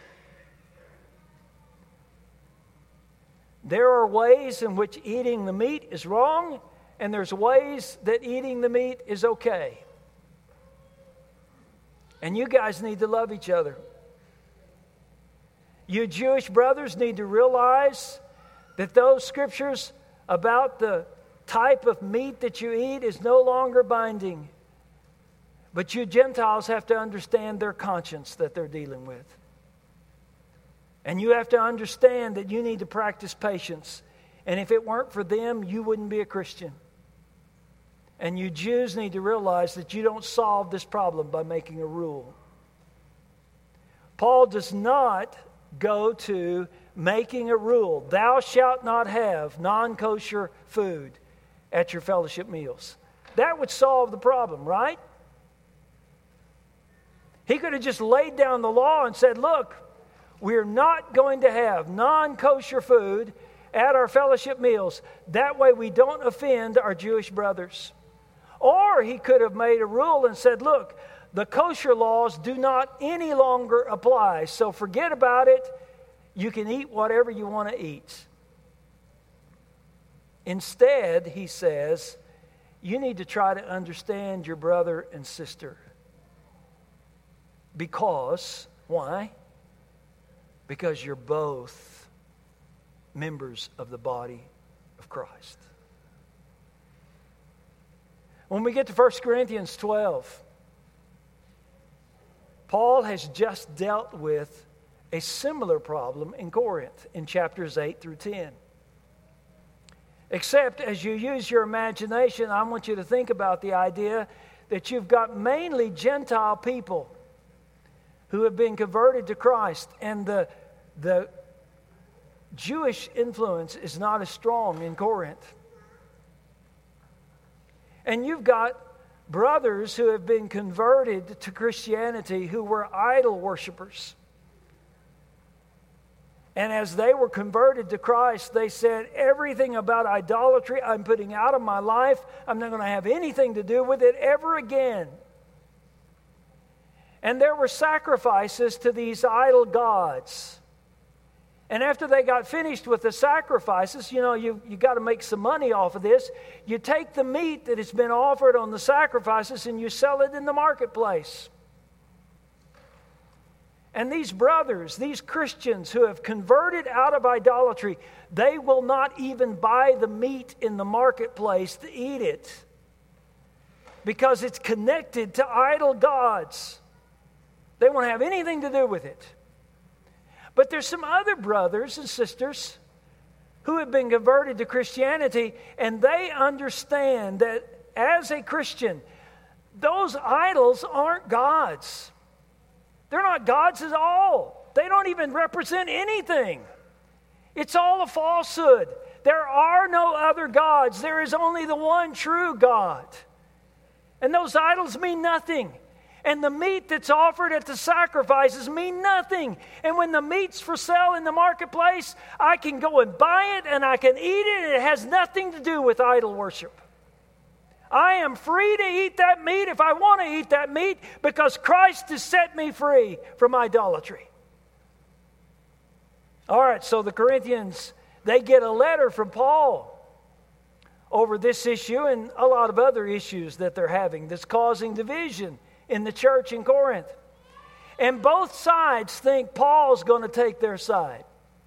There are ways in which eating the meat is wrong, and there's ways that eating the meat is okay. And you guys need to love each other. You Jewish brothers need to realize that those scriptures about the type of meat that you eat is no longer binding. But you Gentiles have to understand their conscience that they're dealing with. And you have to understand that you need to practice patience. And if it weren't for them, you wouldn't be a Christian. And you Jews need to realize that you don't solve this problem by making a rule. Paul does not go to making a rule. Thou shalt not have non-kosher food at your fellowship meals. That would solve the problem, right? He could have just laid down the law and said, look, we're not going to have non-kosher food at our fellowship meals. That way we don't offend our Jewish brothers. Or he could have made a rule and said, look, the kosher laws do not any longer apply, so forget about it. You can eat whatever you want to eat. Instead, he says, you need to try to understand your brother and sister. Because, why? Because you're both members of the body of Christ. When we get to 1 Corinthians 12, Paul has just dealt with a similar problem in Corinth in chapters 8 through 10. Except as you use your imagination, I want you to think about the idea that you've got mainly Gentile people who have been converted to Christ, and the Jewish influence is not as strong in Corinth. And you've got brothers who have been converted to Christianity who were idol worshipers. And as they were converted to Christ, they said, everything about idolatry I'm putting out of my life. I'm not going to have anything to do with it ever again. And there were sacrifices to these idol gods. And after they got finished with the sacrifices, you got to make some money off of this. You take the meat that has been offered on the sacrifices and you sell it in the marketplace. And these brothers, these Christians who have converted out of idolatry, they will not even buy the meat in the marketplace to eat it because it's connected to idol gods. They won't have anything to do with it. But there's some other brothers and sisters who have been converted to Christianity, and they understand that as a Christian, those idols aren't gods. They're not gods at all. They don't even represent anything. It's all a falsehood. There are no other gods. There is only the one true God. And those idols mean nothing. And the meat that's offered at the sacrifices mean nothing. And when the meat's for sale in the marketplace, I can go and buy it and I can eat it, and it has nothing to do with idol worship. I am free to eat that meat if I want to eat that meat because Christ has set me free from idolatry. All right, so the Corinthians, they get a letter from Paul over this issue and a lot of other issues that they're having that's causing division in the church in Corinth. And both sides think Paul's going to take their side.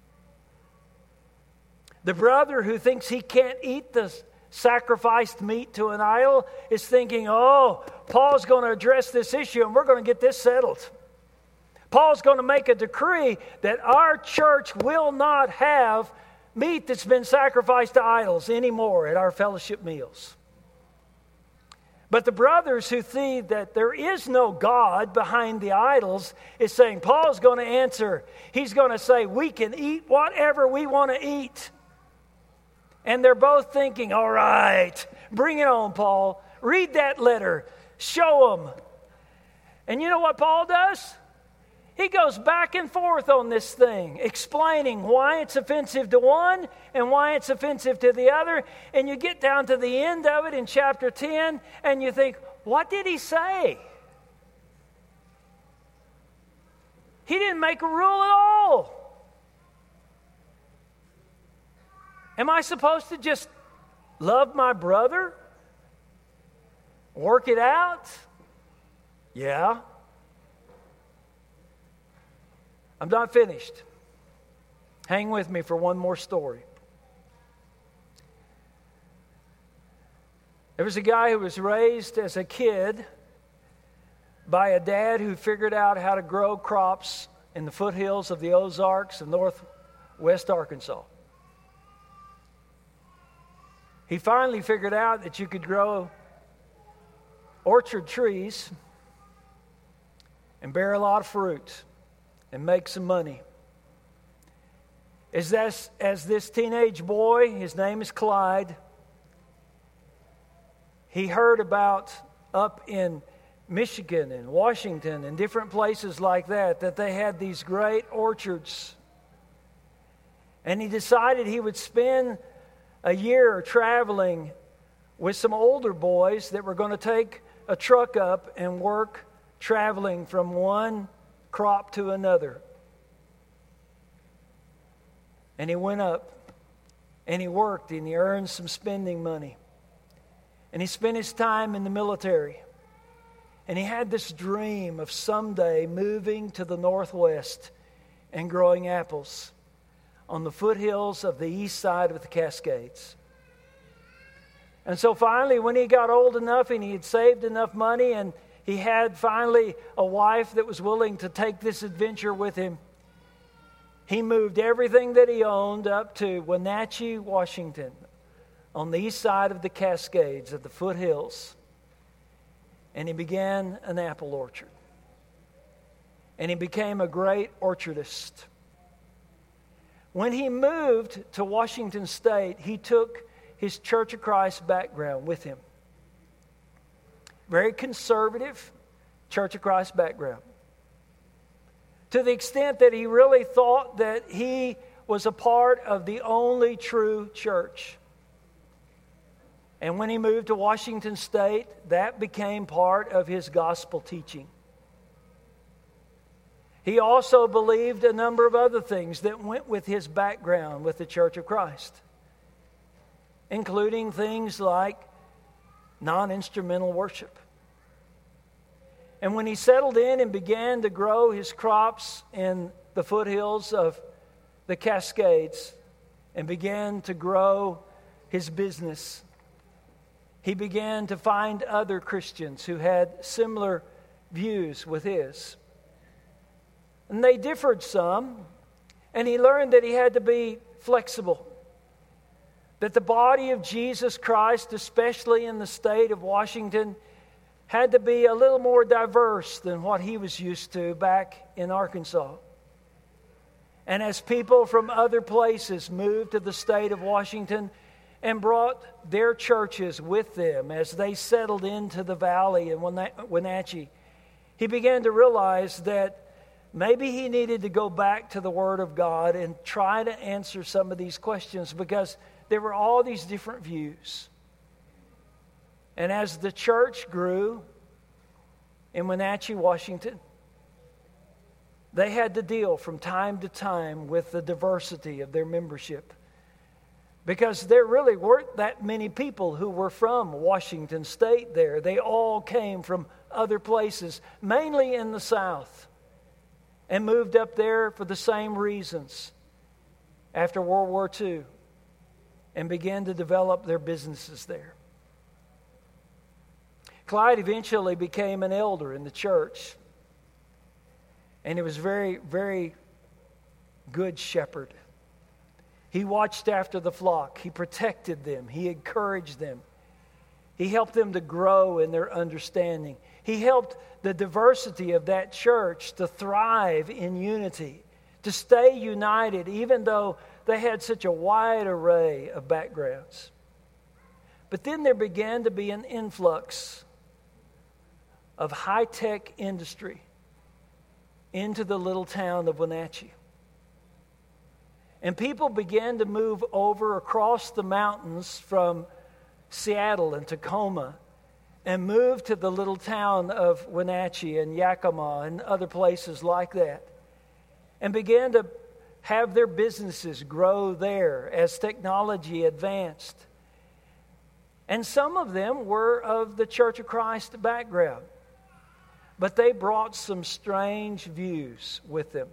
The brother who thinks he can't eat the sacrificed meat to an idol is thinking, oh, Paul's going to address this issue and we're going to get this settled. Paul's going to make a decree that our church will not have meat that's been sacrificed to idols anymore at our fellowship meals. But the brothers who see that there is no God behind the idols is saying, Paul's going to answer. He's going to say, we can eat whatever we want to eat. And they're both thinking, all right, bring it on, Paul. Read that letter. Show them. And you know what Paul does? He goes back and forth on this thing, explaining why it's offensive to one and why it's offensive to the other. And you get down to the end of it in chapter 10, and you think, what did he say? He didn't make a rule at all. Am I supposed to just love my brother? Work it out? Yeah. I'm not finished. Hang with me for one more story. There was a guy who was raised as a kid by a dad who figured out how to grow crops in the foothills of the Ozarks of northwest Arkansas. He finally figured out that you could grow orchard trees and bear a lot of fruit and make some money. As this teenage boy, his name is Clyde, he heard about up in Michigan and Washington and different places like that they had these great orchards. And he decided he would spend a year traveling with some older boys that were going to take a truck up and work traveling from one crop to another. And he went up and he worked and he earned some spending money. And he spent his time in the military. And he had this dream of someday moving to the Northwest and growing apples on the foothills of the east side of the Cascades. And so finally, when he got old enough and he had saved enough money and he had finally a wife that was willing to take this adventure with him, he moved everything that he owned up to Wenatchee, Washington, on the east side of the Cascades at the foothills. And he began an apple orchard. And he became a great orchardist. When he moved to Washington State, he took his Church of Christ background with him. Very conservative Church of Christ background. To the extent that he really thought that he was a part of the only true church. And when he moved to Washington State, that became part of his gospel teaching. He also believed a number of other things that went with his background with the Church of Christ, including things like non-instrumental worship. And when he settled in and began to grow his crops in the foothills of the Cascades and began to grow his business, he began to find other Christians who had similar views with his. And they differed some, and he learned that he had to be flexible. That the body of Jesus Christ, especially in the state of Washington, had to be a little more diverse than what he was used to back in Arkansas. And as people from other places moved to the state of Washington and brought their churches with them as they settled into the valley in Wenatchee, he began to realize that maybe he needed to go back to the Word of God and try to answer some of these questions because there were all these different views. And as the church grew in Wenatchee, Washington, they had to deal from time to time with the diversity of their membership because there really weren't that many people who were from Washington State there. They all came from other places, mainly in the South, and moved up there for the same reasons after World War II and began to develop their businesses there. Clyde eventually became an elder in the church, and he was very, very good shepherd. He watched after the flock. He protected them. He encouraged them. He helped them to grow in their understanding. He helped the diversity of that church to thrive in unity, to stay united, even though they had such a wide array of backgrounds. But then there began to be an influx of high-tech industry into the little town of Wenatchee. And people began to move over across the mountains from Seattle and Tacoma and move to the little town of Wenatchee and Yakima and other places like that, and began to have their businesses grow there as technology advanced. And some of them were of the Church of Christ background, but they brought some strange views with them.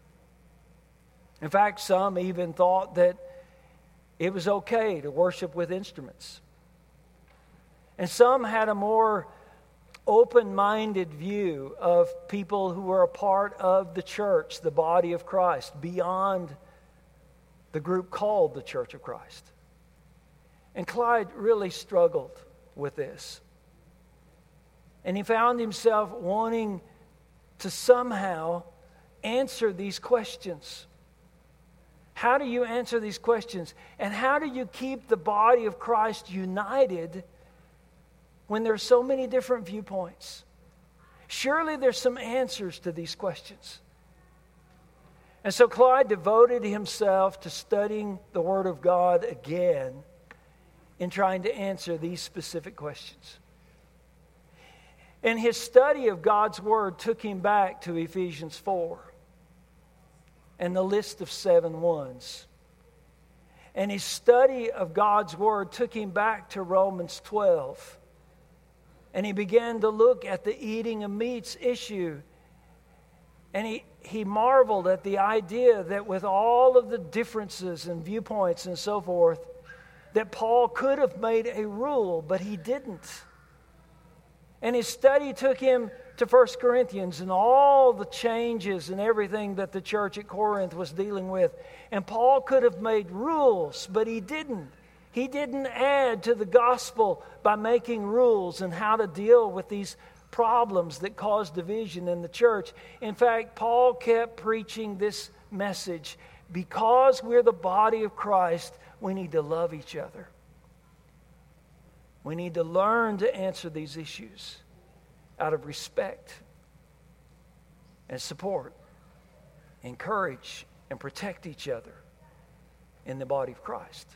In fact, some even thought that it was okay to worship with instruments. And some had a more open-minded view of people who were a part of the church, the body of Christ, beyond the group called the Church of Christ. And Clyde really struggled with this. And he found himself wanting to somehow answer these questions. How do you answer these questions? And how do you keep the body of Christ united when there's so many different viewpoints? Surely there's some answers to these questions. And so Clyde devoted himself to studying the Word of God again in trying to answer these specific questions. And his study of God's Word took him back to Ephesians 4 and the list of 7 ones. And his study of God's Word took him back to Romans 12. And he began to look at the eating of meats issue. And he marveled at the idea that with all of the differences and viewpoints and so forth, that Paul could have made a rule, but he didn't. And his study took him to 1 Corinthians and all the changes and everything that the church at Corinth was dealing with. And Paul could have made rules, but he didn't. He didn't add to the gospel by making rules and how to deal with these problems that cause division in the church. In fact, Paul kept preaching this message. Because we're the body of Christ, we need to love each other. We need to learn to answer these issues out of respect and support, encourage and protect each other in the body of Christ.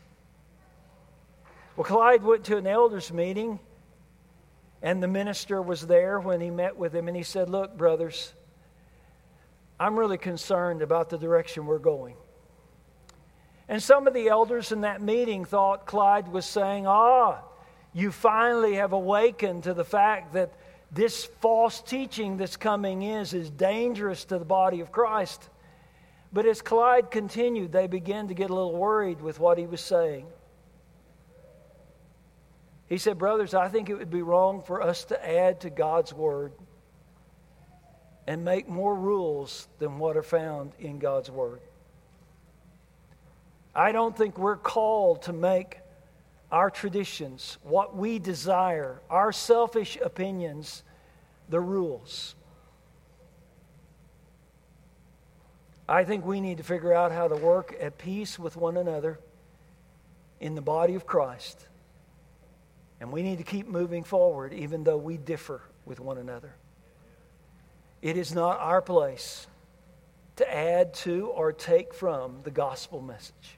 Well, Clyde went to an elders meeting, and the minister was there when he met with him, and he said, "Look, brothers, I'm really concerned about the direction we're going." And some of the elders in that meeting thought Clyde was saying, you finally have awakened to the fact that this false teaching that's coming is dangerous to the body of Christ. But as Clyde continued, they began to get a little worried with what he was saying. He said, "Brothers, I think it would be wrong for us to add to God's Word and make more rules than what are found in God's Word. I don't think we're called to make our traditions, what we desire, our selfish opinions, the rules. I think we need to figure out how to work at peace with one another in the body of Christ. And we need to keep moving forward even though we differ with one another. It is not our place to add to or take from the gospel message."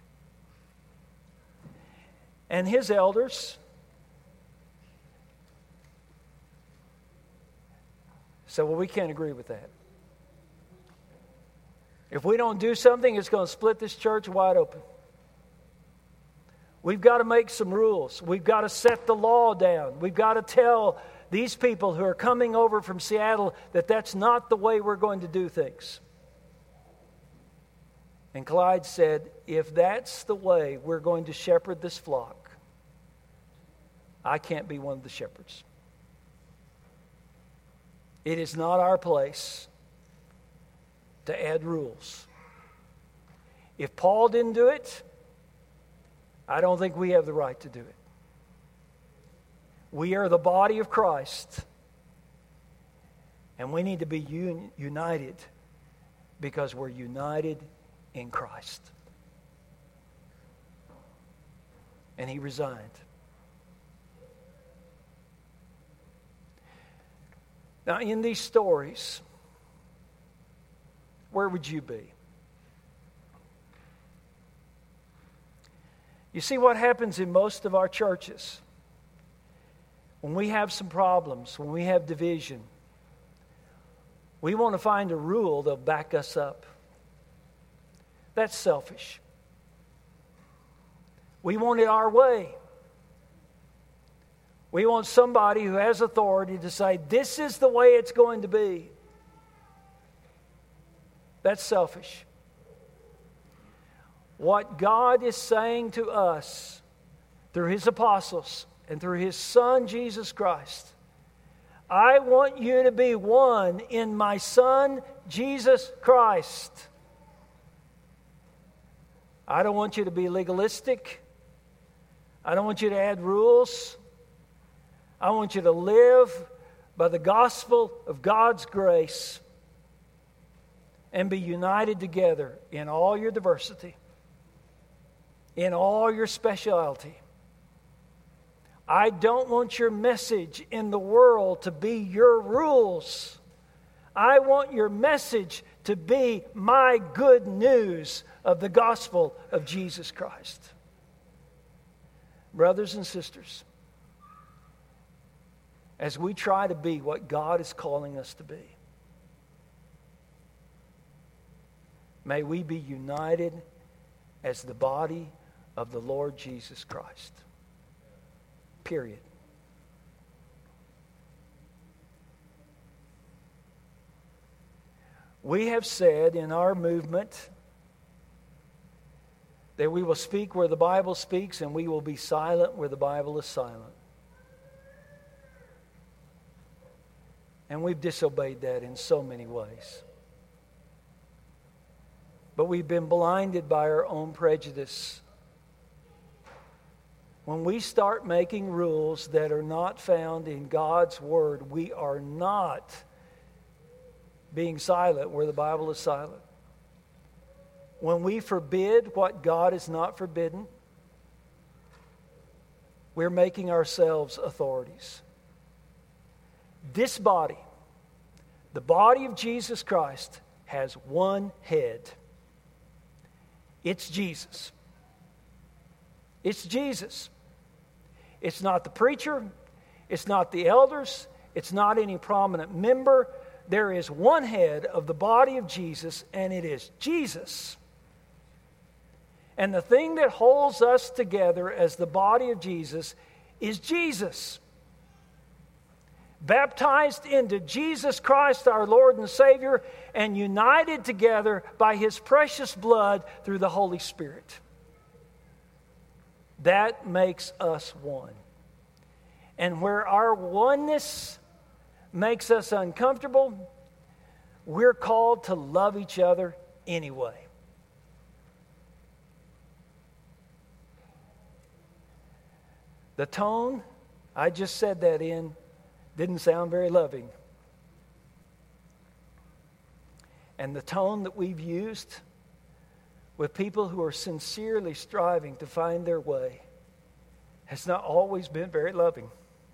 And his elders said, "Well, we can't agree with that. If we don't do something, it's going to split this church wide open. We've got to make some rules. We've got to set the law down. We've got to tell these people who are coming over from Seattle that that's not the way we're going to do things. And Clyde said, if that's the way we're going to shepherd this flock, I can't be one of the shepherds. It is not our place to add rules. If Paul didn't do it, I don't think we have the right to do it. We are the body of Christ, and we need to be united because we're united in Christ. And he resigned. Now, in these stories, where would you be? You see what happens in most of our churches. When we have some problems, when we have division, we want to find a rule that'll back us up. That's selfish. We want it our way. We want somebody who has authority to say, this is the way it's going to be. That's selfish. What God is saying to us through His apostles and through His Son, Jesus Christ, I want you to be one in my Son, Jesus Christ. I don't want you to be legalistic. I don't want you to add rules. I want you to live by the gospel of God's grace and be united together in all your diversity, in all your speciality. I don't want your message in the world to be your rules. I want your message to be my good news of the gospel of Jesus Christ. Brothers and sisters, as we try to be what God is calling us to be, may we be united as the body of the Lord Jesus Christ. Period. We have said in our movement that we will speak where the Bible speaks and we will be silent where the Bible is silent. And we've disobeyed that in so many ways. But we've been blinded by our own prejudice. When we start making rules that are not found in God's Word, we are not being silent where the Bible is silent. When we forbid what God has not forbidden, we're making ourselves authorities. This body, the body of Jesus Christ, has one head. It's Jesus. It's Jesus. It's not the preacher. It's not the elders. It's not any prominent member. There is one head of the body of Jesus, and it is Jesus. And the thing that holds us together as the body of Jesus is Jesus. Baptized into Jesus Christ, our Lord and Savior, and united together by His precious blood through the Holy Spirit. That makes us one. And where our oneness makes us uncomfortable, we're called to love each other anyway. The tone I just said that in didn't sound very loving. And the tone that we've used with people who are sincerely striving to find their way has not always been very loving.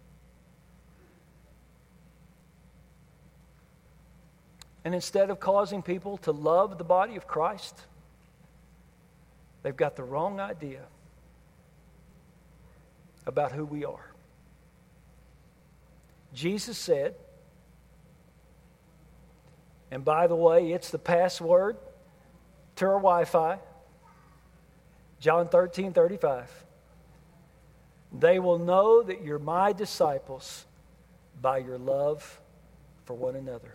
And instead of causing people to love the body of Christ, they've got the wrong idea about who we are. Jesus said, and by the way, it's the password to our Wi-Fi, John 13:35. They will know that you're my disciples by your love for one another.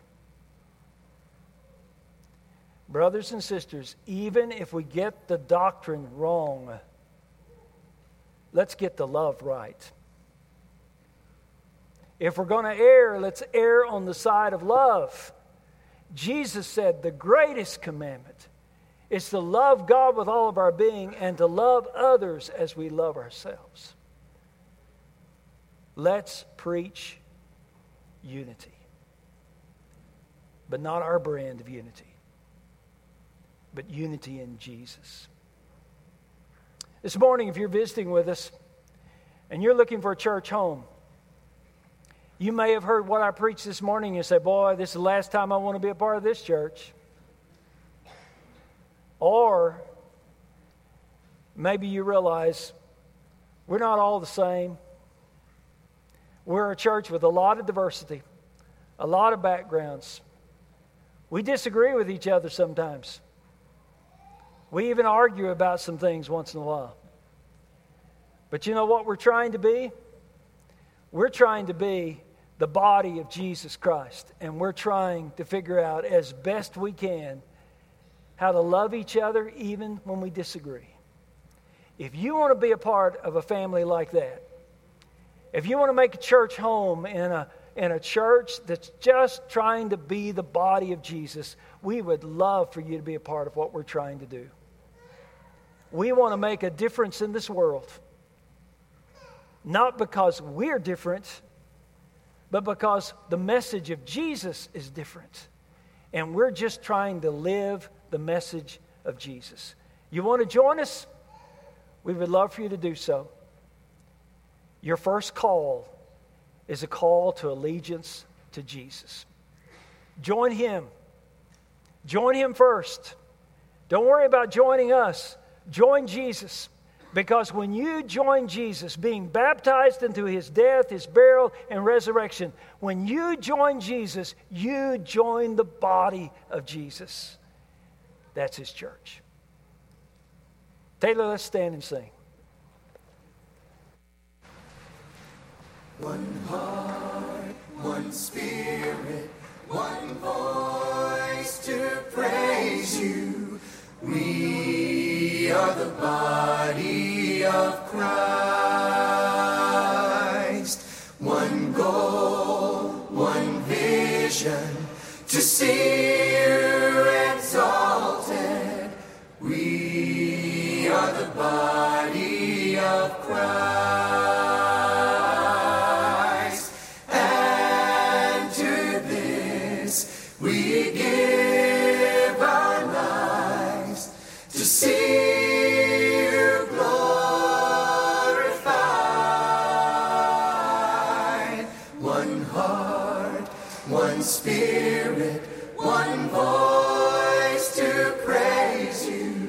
Brothers and sisters, even if we get the doctrine wrong, let's get the love right. If we're going to err, let's err on the side of love. Jesus said the greatest commandment is to love God with all of our being and to love others as we love ourselves. Let's preach unity, but not our brand of unity, but unity in Jesus. This morning, if you're visiting with us and you're looking for a church home, you may have heard what I preached this morning and say, boy, this is the last time I want to be a part of this church. Or maybe you realize we're not all the same. We're a church with a lot of diversity, a lot of backgrounds. We disagree with each other sometimes. We even argue about some things once in a while. But you know what we're trying to be? We're trying to be the body of Jesus Christ. And we're trying to figure out as best we can how to love each other even when we disagree. If you want to be a part of a family like that, if you want to make a church home in a church that's just trying to be the body of Jesus, we would love for you to be a part of what we're trying to do. We want to make a difference in this world. Not because we're different, but because the message of Jesus is different. And we're just trying to live the message of Jesus. You want to join us? We would love for you to do so. Your first call is a call to allegiance to Jesus. Join Him. Join Him first. Don't worry about joining us. Join Jesus. Because when you join Jesus, being baptized into His death, His burial, and resurrection, when you join Jesus, you join the body of Jesus. That's His church. Taylor, let's stand and sing. One heart, one spirit, one voice to praise you. We are the body of Christ. One goal, one vision, to see you exalted. We are the body of Christ. And to this we give our lives, to see you glorified. One heart, one spirit, one voice to praise you.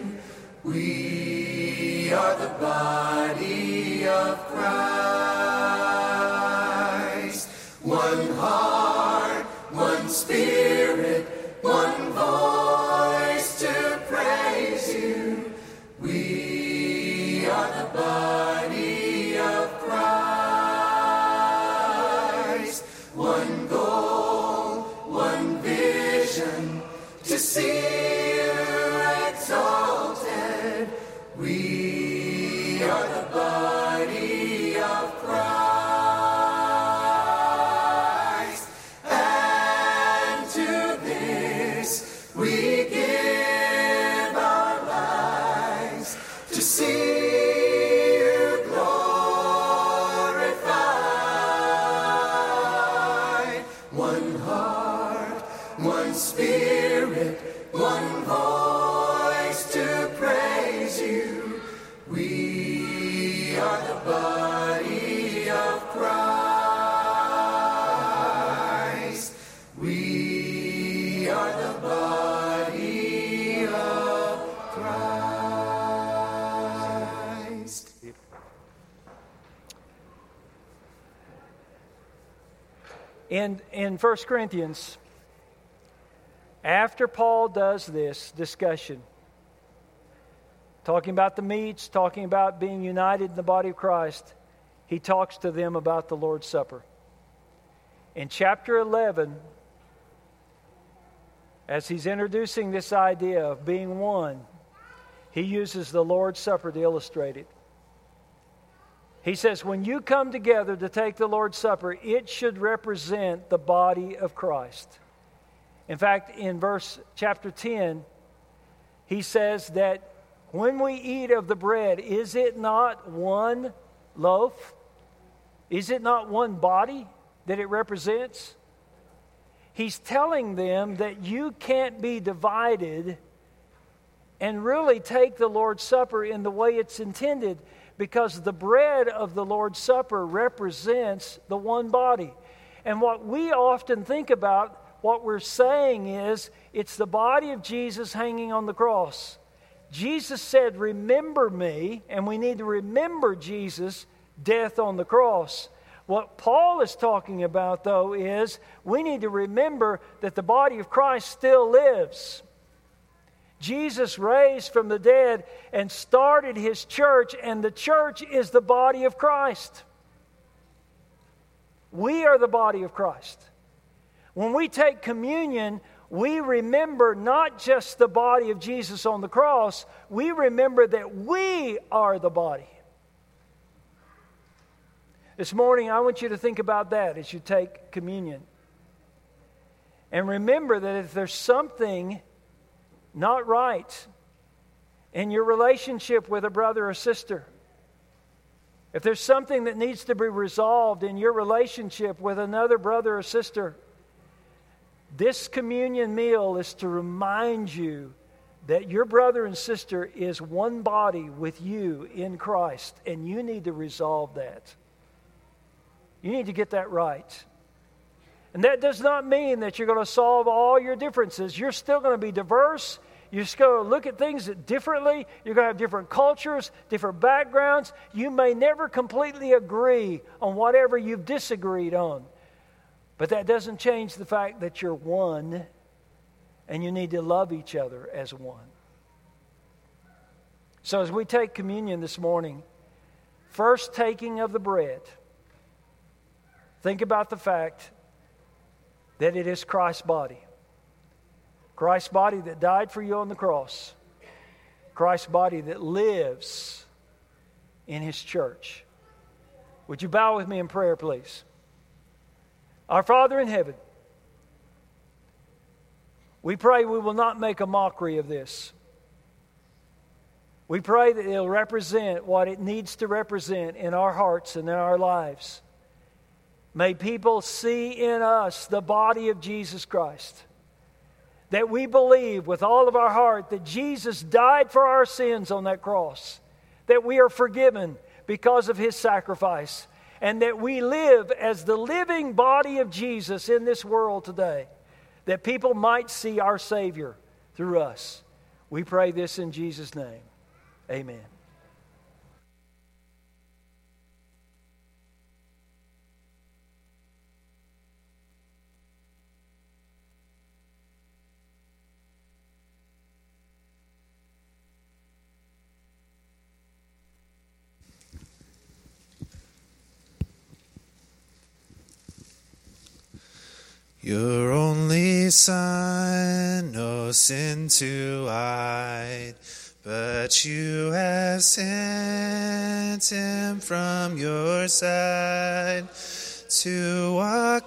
We are the body of Christ. One heart, one spirit, one voice to praise you. We are the body of Christ. One goal, one vision, to see you exalted. We are the body of Christ. And to this we give our lives, to see you glorified. One heart, one spirit, one voice to praise you. We are the body of Christ. We are the body of Christ. In 1 Corinthians, after Paul does this discussion, talking about the meats, talking about being united in the body of Christ, he talks to them about the Lord's Supper. In chapter 11, as he's introducing this idea of being one, he uses the Lord's Supper to illustrate it. He says, when you come together to take the Lord's Supper, it should represent the body of Christ. In fact, in chapter 10, he says that when we eat of the bread, is it not one loaf? Is it not one body that it represents? He's telling them that you can't be divided and really take the Lord's Supper in the way it's intended, because the bread of the Lord's Supper represents the one body. And what we often think about, what we're saying is, it's the body of Jesus hanging on the cross. Jesus said, remember me, and we need to remember Jesus' death on the cross. What Paul is talking about, though, is we need to remember that the body of Christ still lives. Jesus raised from the dead and started his church, and the church is the body of Christ. We are the body of Christ. When we take communion, we remember not just the body of Jesus on the cross, we remember that we are the body. This morning, I want you to think about that as you take communion. And remember that if there's something not right in your relationship with a brother or sister, if there's something that needs to be resolved in your relationship with another brother or sister, this communion meal is to remind you that your brother and sister is one body with you in Christ, and you need to resolve that. You need to get that right. And that does not mean that you're going to solve all your differences. You're still going to be diverse. You're just going to look at things differently. You're going to have different cultures, different backgrounds. You may never completely agree on whatever you've disagreed on. But that doesn't change the fact that you're one, and you need to love each other as one. So as we take communion this morning, first taking of the bread, think about the fact that it is Christ's body. Christ's body that died for you on the cross. Christ's body that lives in His church. Would you bow with me in prayer, please? Our Father in heaven, we pray we will not make a mockery of this. We pray that it will represent what it needs to represent in our hearts and in our lives. May people see in us the body of Jesus Christ. That we believe with all of our heart that Jesus died for our sins on that cross. That we are forgiven because of His sacrifice. And that we live as the living body of Jesus in this world today. That people might see our Savior through us. We pray this in Jesus' name. Amen. Your only Son, no sin to hide, but you have sent Him from your side to walk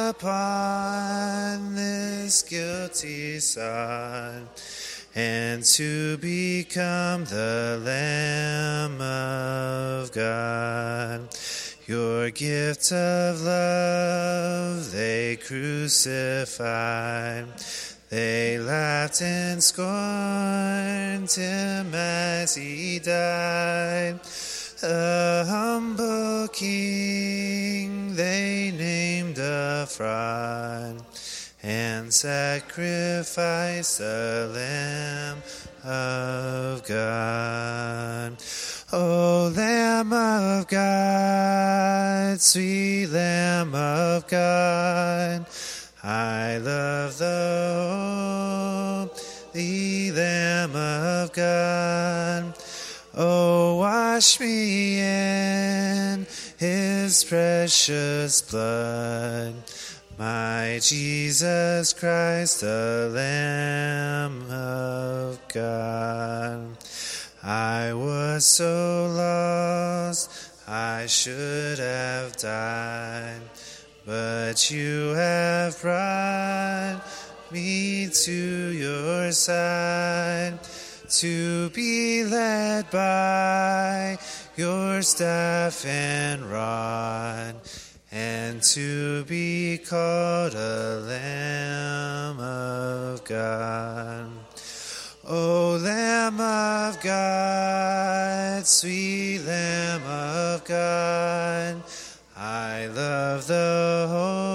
upon this guilty sod and to become the Lamb of God. Your gift of love they crucified. They laughed and scorned Him as He died. A humble king they named a fraud and sacrificed the Lamb of God. O Lamb of God, sweet Lamb of God, I love the holy Lamb of God. Oh, wash me in His his precious blood. My Jesus Christ, the Lamb of God. I was so lost, I should have died, but you have brought me to your side, to be led by your staff and rod, and to be called a Lamb of God. O Lamb of God, sweet Lamb of God, I love the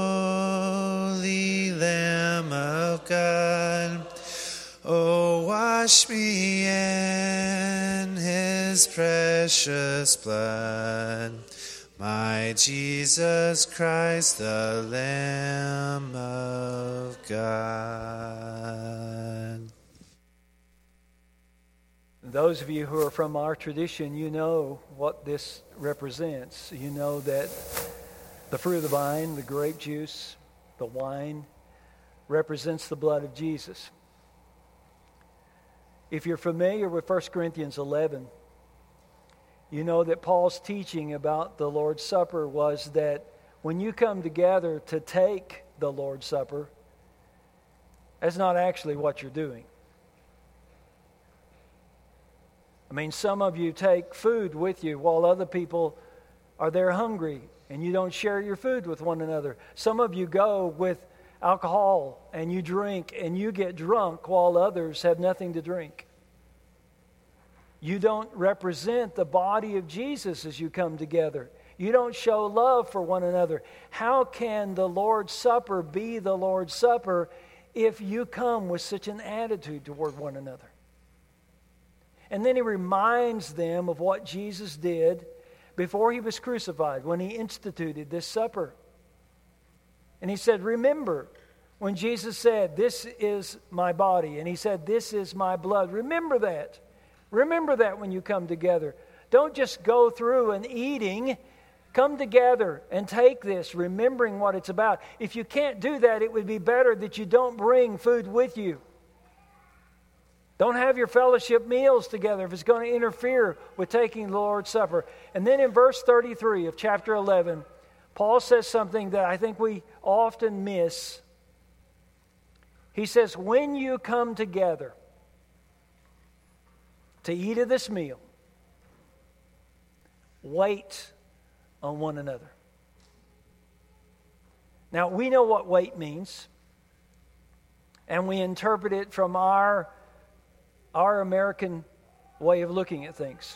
holy Lamb of God. Oh, wash me in his precious blood, my Jesus Christ, the Lamb of God. Those of you who are from our tradition, you know what this represents. You know that the fruit of the vine, the grape juice, the wine, represents the blood of Jesus. If you're familiar with 1 Corinthians 11, you know that Paul's teaching about the Lord's Supper was that when you come together to take the Lord's Supper, that's not actually what you're doing. I mean, some of you take food with you while other people are there hungry and you don't share your food with one another. Some of you go with alcohol and you drink and you get drunk while others have nothing to drink. You don't represent the body of Jesus as you come together. You don't show love for one another. How can the Lord's Supper be the Lord's Supper if you come with such an attitude toward one another? And then he reminds them of what Jesus did before he was crucified, when he instituted this supper. And he said, remember, when Jesus said, this is my body, and he said, this is my blood, remember that. Remember that when you come together. Don't just go through an eating. Come together and take this, remembering what it's about. If you can't do that, it would be better that you don't bring food with you. Don't have your fellowship meals together if it's going to interfere with taking the Lord's Supper. And then in verse 33 of chapter 11, Paul says something that I think we often miss. He says, when you come together to eat of this meal, wait on one another. Now, we know what wait means, and we interpret it from our American way of looking at things.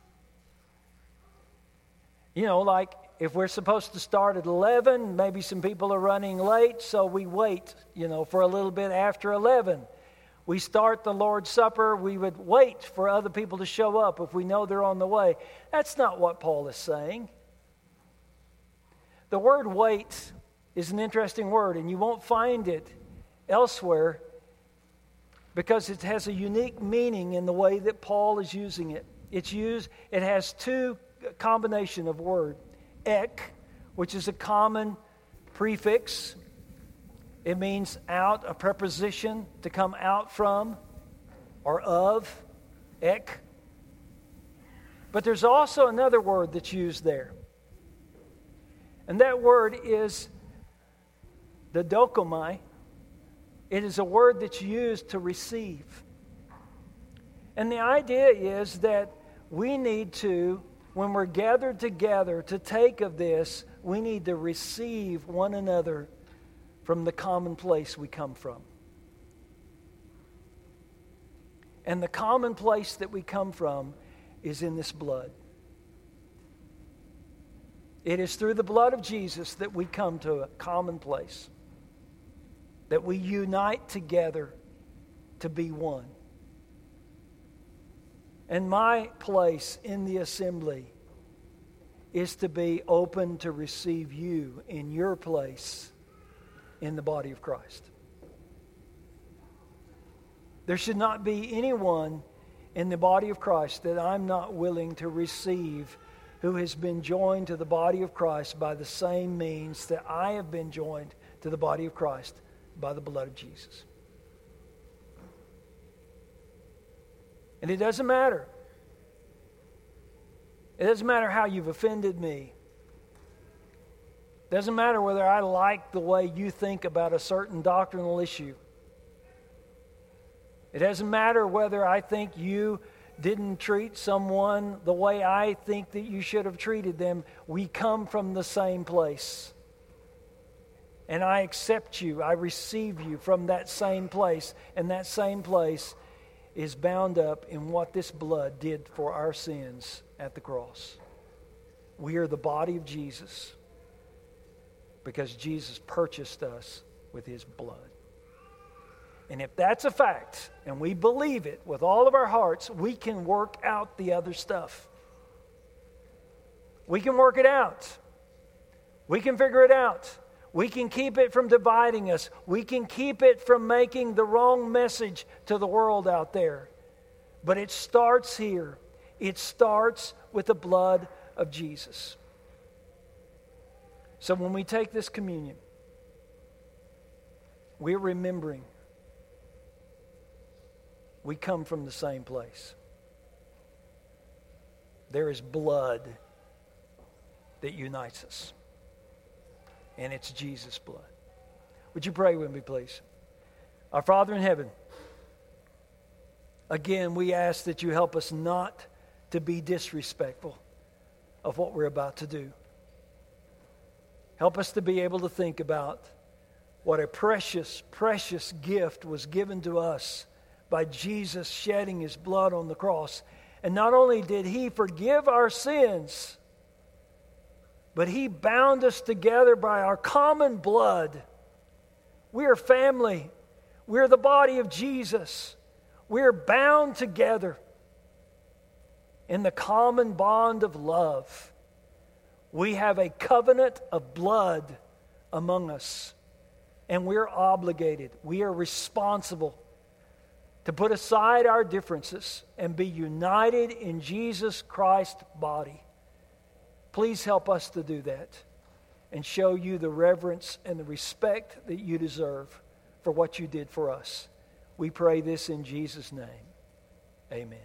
You know, like if we're supposed to start at 11, maybe some people are running late, so we wait, for a little bit after 11. We start the Lord's Supper, we would wait for other people to show up if we know they're on the way. That's not what Paul is saying. The word wait is an interesting word, and you won't find it elsewhere because it has a unique meaning in the way that Paul is using it. It has two combination of word. Ek, which is a common prefix. It means out, a preposition, to come out from or of, ek. But there's also another word that's used there. And that word is the dokomai. It is a word that's used to receive. And the idea is that we need to, when we're gathered together to take of this, we need to receive one another from the common place we come from. And the common place that we come from is in this blood. It is through the blood of Jesus that we come to a common place, that we unite together to be one. And my place in the assembly is to be open to receive you in your place in the body of Christ. There should not be anyone in the body of Christ that I'm not willing to receive who has been joined to the body of Christ by the same means that I have been joined to the body of Christ by the blood of Jesus. And it doesn't matter. It doesn't matter how you've offended me. It doesn't matter whether I like the way you think about a certain doctrinal issue. It doesn't matter whether I think you didn't treat someone the way I think that you should have treated them. We come from the same place. And I accept you. I receive you from that same place. And that same place is bound up in what this blood did for our sins at the cross. We are the body of Jesus because Jesus purchased us with his blood. And if that's a fact, and we believe it with all of our hearts, we can work out the other stuff. We can work it out. We can figure it out. We can keep it from dividing us. We can keep it from making the wrong message to the world out there. But it starts here. It starts with the blood of Jesus. So when we take this communion, we're remembering we come from the same place. There is blood that unites us. And it's Jesus' blood. Would you pray with me, please? Our Father in heaven, again, we ask that you help us not to be disrespectful of what we're about to do. Help us to be able to think about what a precious, precious gift was given to us by Jesus shedding his blood on the cross. And not only did he forgive our sins, but he bound us together by our common blood. We are family. We're the body of Jesus. We're bound together in the common bond of love. We have a covenant of blood among us, and we're obligated. We are responsible to put aside our differences and be united in Jesus Christ's body. Please help us to do that and show you the reverence and the respect that you deserve for what you did for us. We pray this in Jesus' name. Amen.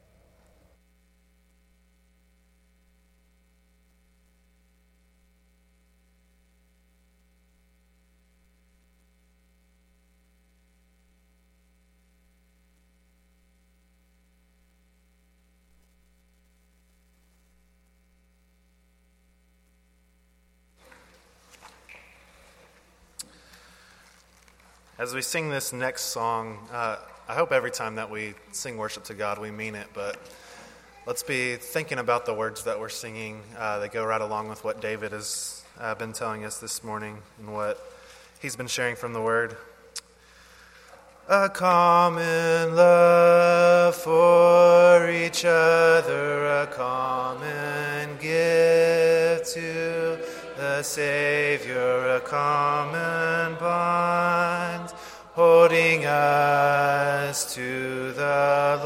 As we sing this next song, I hope every time that we sing worship to God, we mean it, but let's be thinking about the words that we're singing. They go right along with what David has been telling us this morning and what he's been sharing from the Word. A common love for each other, a common gift to the Savior, a common bond, holding us to the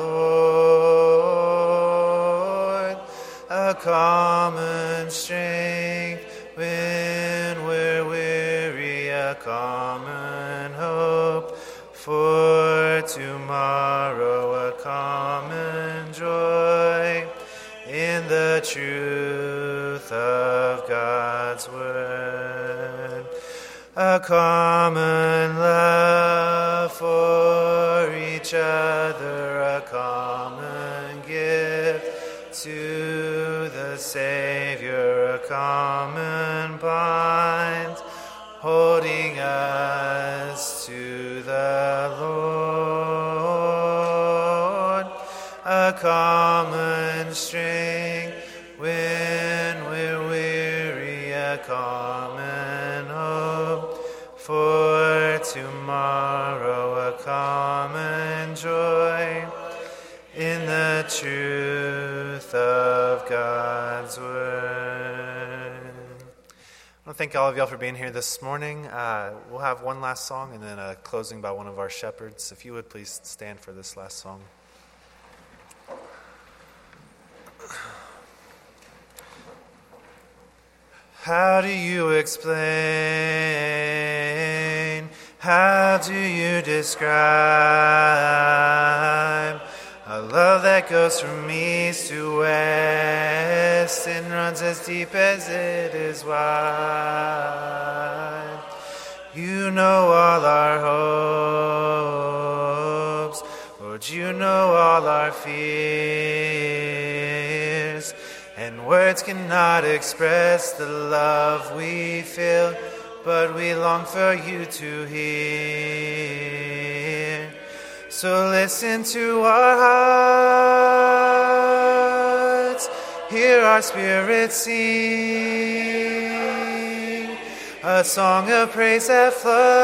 Lord, a common strength when we're weary, a common hope for tomorrow, a common joy in the truth of God's word, a common love for each other, a common gift to the Savior, a common bond, holding us to the Lord, a common strength when we're weary, a common hope for tomorrow, a common joy in the truth of God's word. I want to thank all of y'all for being here this morning. We'll have one last song and then a closing by one of our shepherds. If you would please stand for this last song. How do you explain? How do you describe a love that goes from east to west and runs as deep as it is wide? You know all our hopes, Lord, you know all our fears, and words cannot express the love we feel, but we long for you to hear. So listen to our hearts, hear our spirits sing, a song of praise that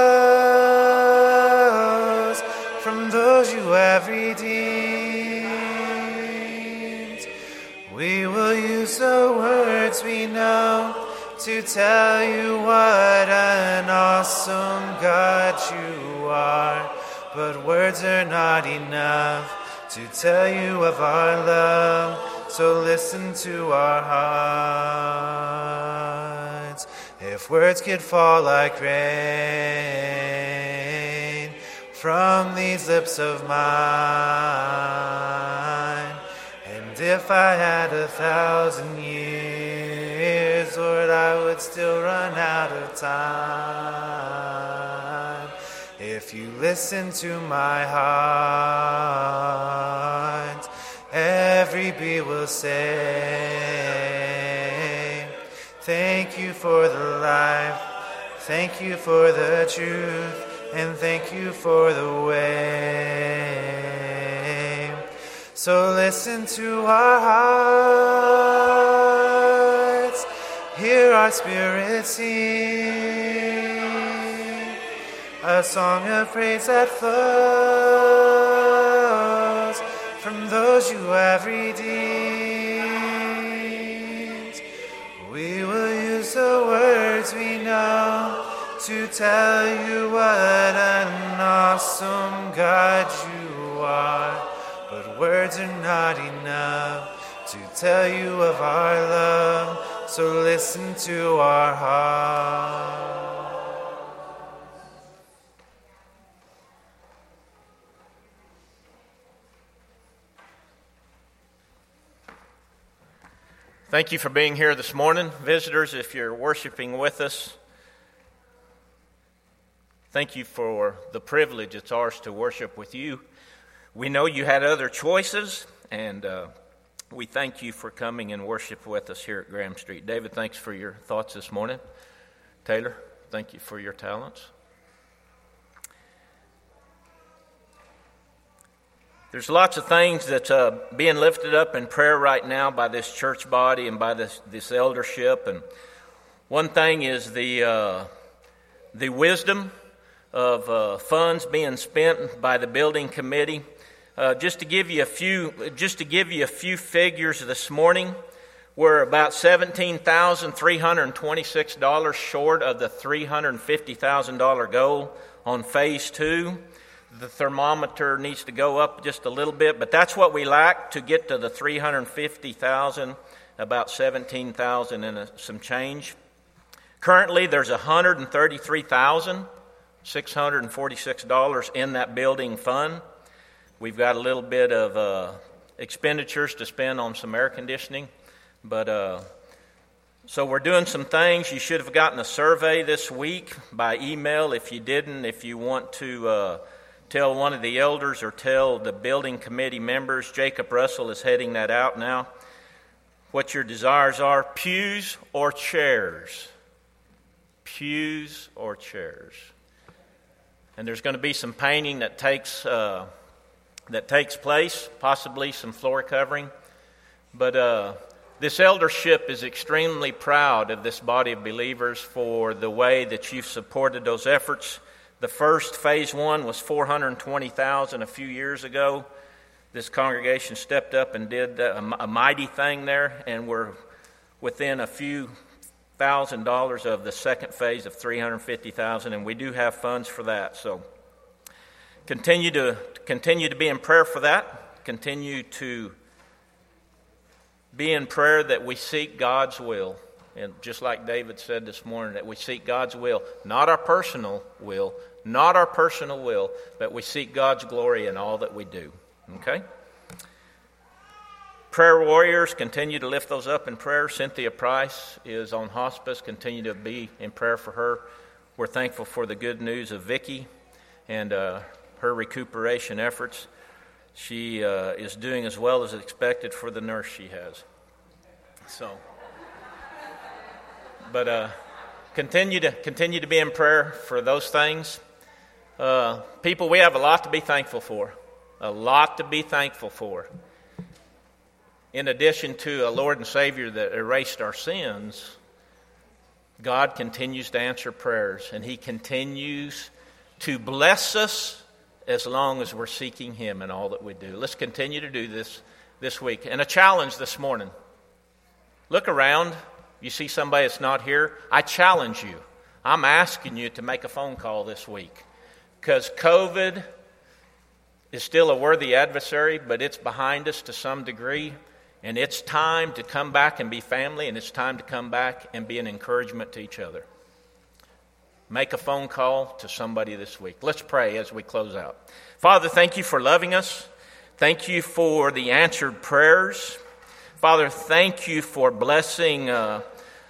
flows from those you have redeemed. We will use the words we know to tell you what an awesome God you are. But words are not enough to tell you of our love. So listen to our hearts. If words could fall like rain from these lips of mine, and if I had 1,000 years, Lord, I would still run out of time. If you listen to my heart, every beat will say, thank you for the life, thank you for the truth, and thank you for the way. So listen to our hearts, hear our spirits sing, a song of praise that flows from those you have redeemed. We will use the words we know to tell you what an awesome God you are. But words are not enough to tell you of our love. So listen to our heart. Thank you for being here this morning. Visitors, if you're worshiping with us, thank you for the privilege it's ours to worship with you. We know you had other choices, and we thank you for coming and worship with us here at Graham Street. David, thanks for your thoughts this morning. Taylor, thank you for your talents. There's lots of things that's being lifted up in prayer right now by this church body and by this eldership. And one thing is the wisdom of funds being spent by the building committee. Just to give you a few figures this morning, we're about $17,326 short of the $350,000 goal on phase 2. The thermometer needs to go up just a little bit, but that's what we lack to get to the $350,000, about $17,000 and some change. Currently, there's $133,646 in that building fund. We've got a little bit of expenditures to spend on some air conditioning, but so we're doing some things. You should have gotten a survey this week by email. If you didn't, if you want to tell one of the elders or tell the building committee members, Jacob Russell is heading that out now, what your desires are. Pews or chairs? Pews or chairs? And there's going to be some painting that takes place, possibly some floor covering. But this eldership is extremely proud of this body of believers for the way that you've supported those efforts. The first phase 1 was $420,000 a few years ago. This congregation stepped up and did a mighty thing there, and we're within a few $1,000 of the second phase of $350,000, and we do have funds for that. So continue to be in prayer for that. Continue to be in prayer that we seek God's will And just like David said this morning, that we seek God's will, not our personal will, but we seek God's glory in all that we do. Okay? Prayer warriors, continue to lift those up in prayer. Cynthia Price is on hospice. Continue to be in prayer for her. We're thankful for the good news of Vicki and her recuperation efforts. She is doing as well as expected for the nurse she has. But continue to be in prayer for those things. People, we have a lot to be thankful for. A lot to be thankful for. In addition to a Lord and Savior that erased our sins, God continues to answer prayers, and He continues to bless us as long as we're seeking Him in all that we do. Let's continue to do this week. And a challenge this morning. Look around. You see somebody that's not here, I challenge you. I'm asking you to make a phone call this week, because COVID is still a worthy adversary, but it's behind us to some degree. And it's time to come back and be family, and it's time to come back and be an encouragement to each other. Make a phone call to somebody this week. Let's pray as we close out. Father, thank you for loving us. Thank you for the answered prayers. Father, thank you for blessing us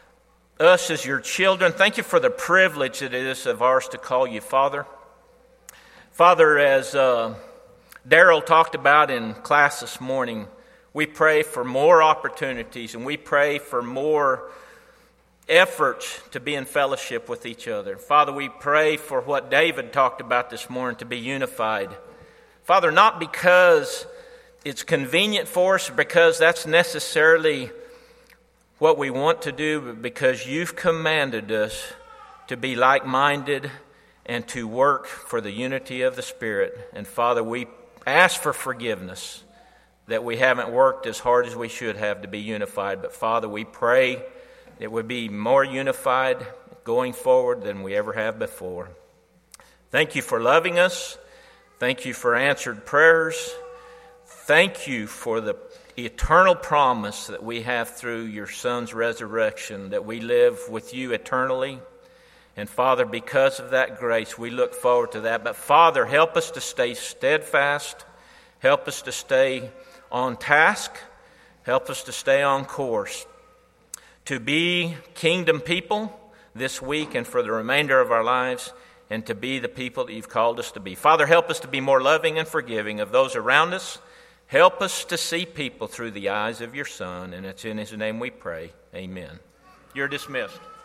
as your children. Thank you for the privilege that it is of ours to call you Father. Father, as Daryl talked about in class this morning, we pray for more opportunities, and we pray for more efforts to be in fellowship with each other. Father, we pray for what David talked about this morning, to be unified. Father, not because it's convenient for us, because that's necessarily what we want to do, but because you've commanded us to be like-minded and to work for the unity of the Spirit. And Father, we ask for forgiveness that we haven't worked as hard as we should have to be unified. But Father, we pray that we'll be more unified going forward than we ever have before. Thank you for loving us. Thank you for answered prayers. Thank you for the eternal promise that we have through your Son's resurrection, that we live with you eternally. And Father, because of that grace, we look forward to that. But Father, help us to stay steadfast. Help us to stay on task. Help us to stay on course, to be kingdom people this week and for the remainder of our lives, and to be the people that you've called us to be. Father, help us to be more loving and forgiving of those around us. Help us to see people through the eyes of your Son, and it's in His name we pray. Amen. You're dismissed.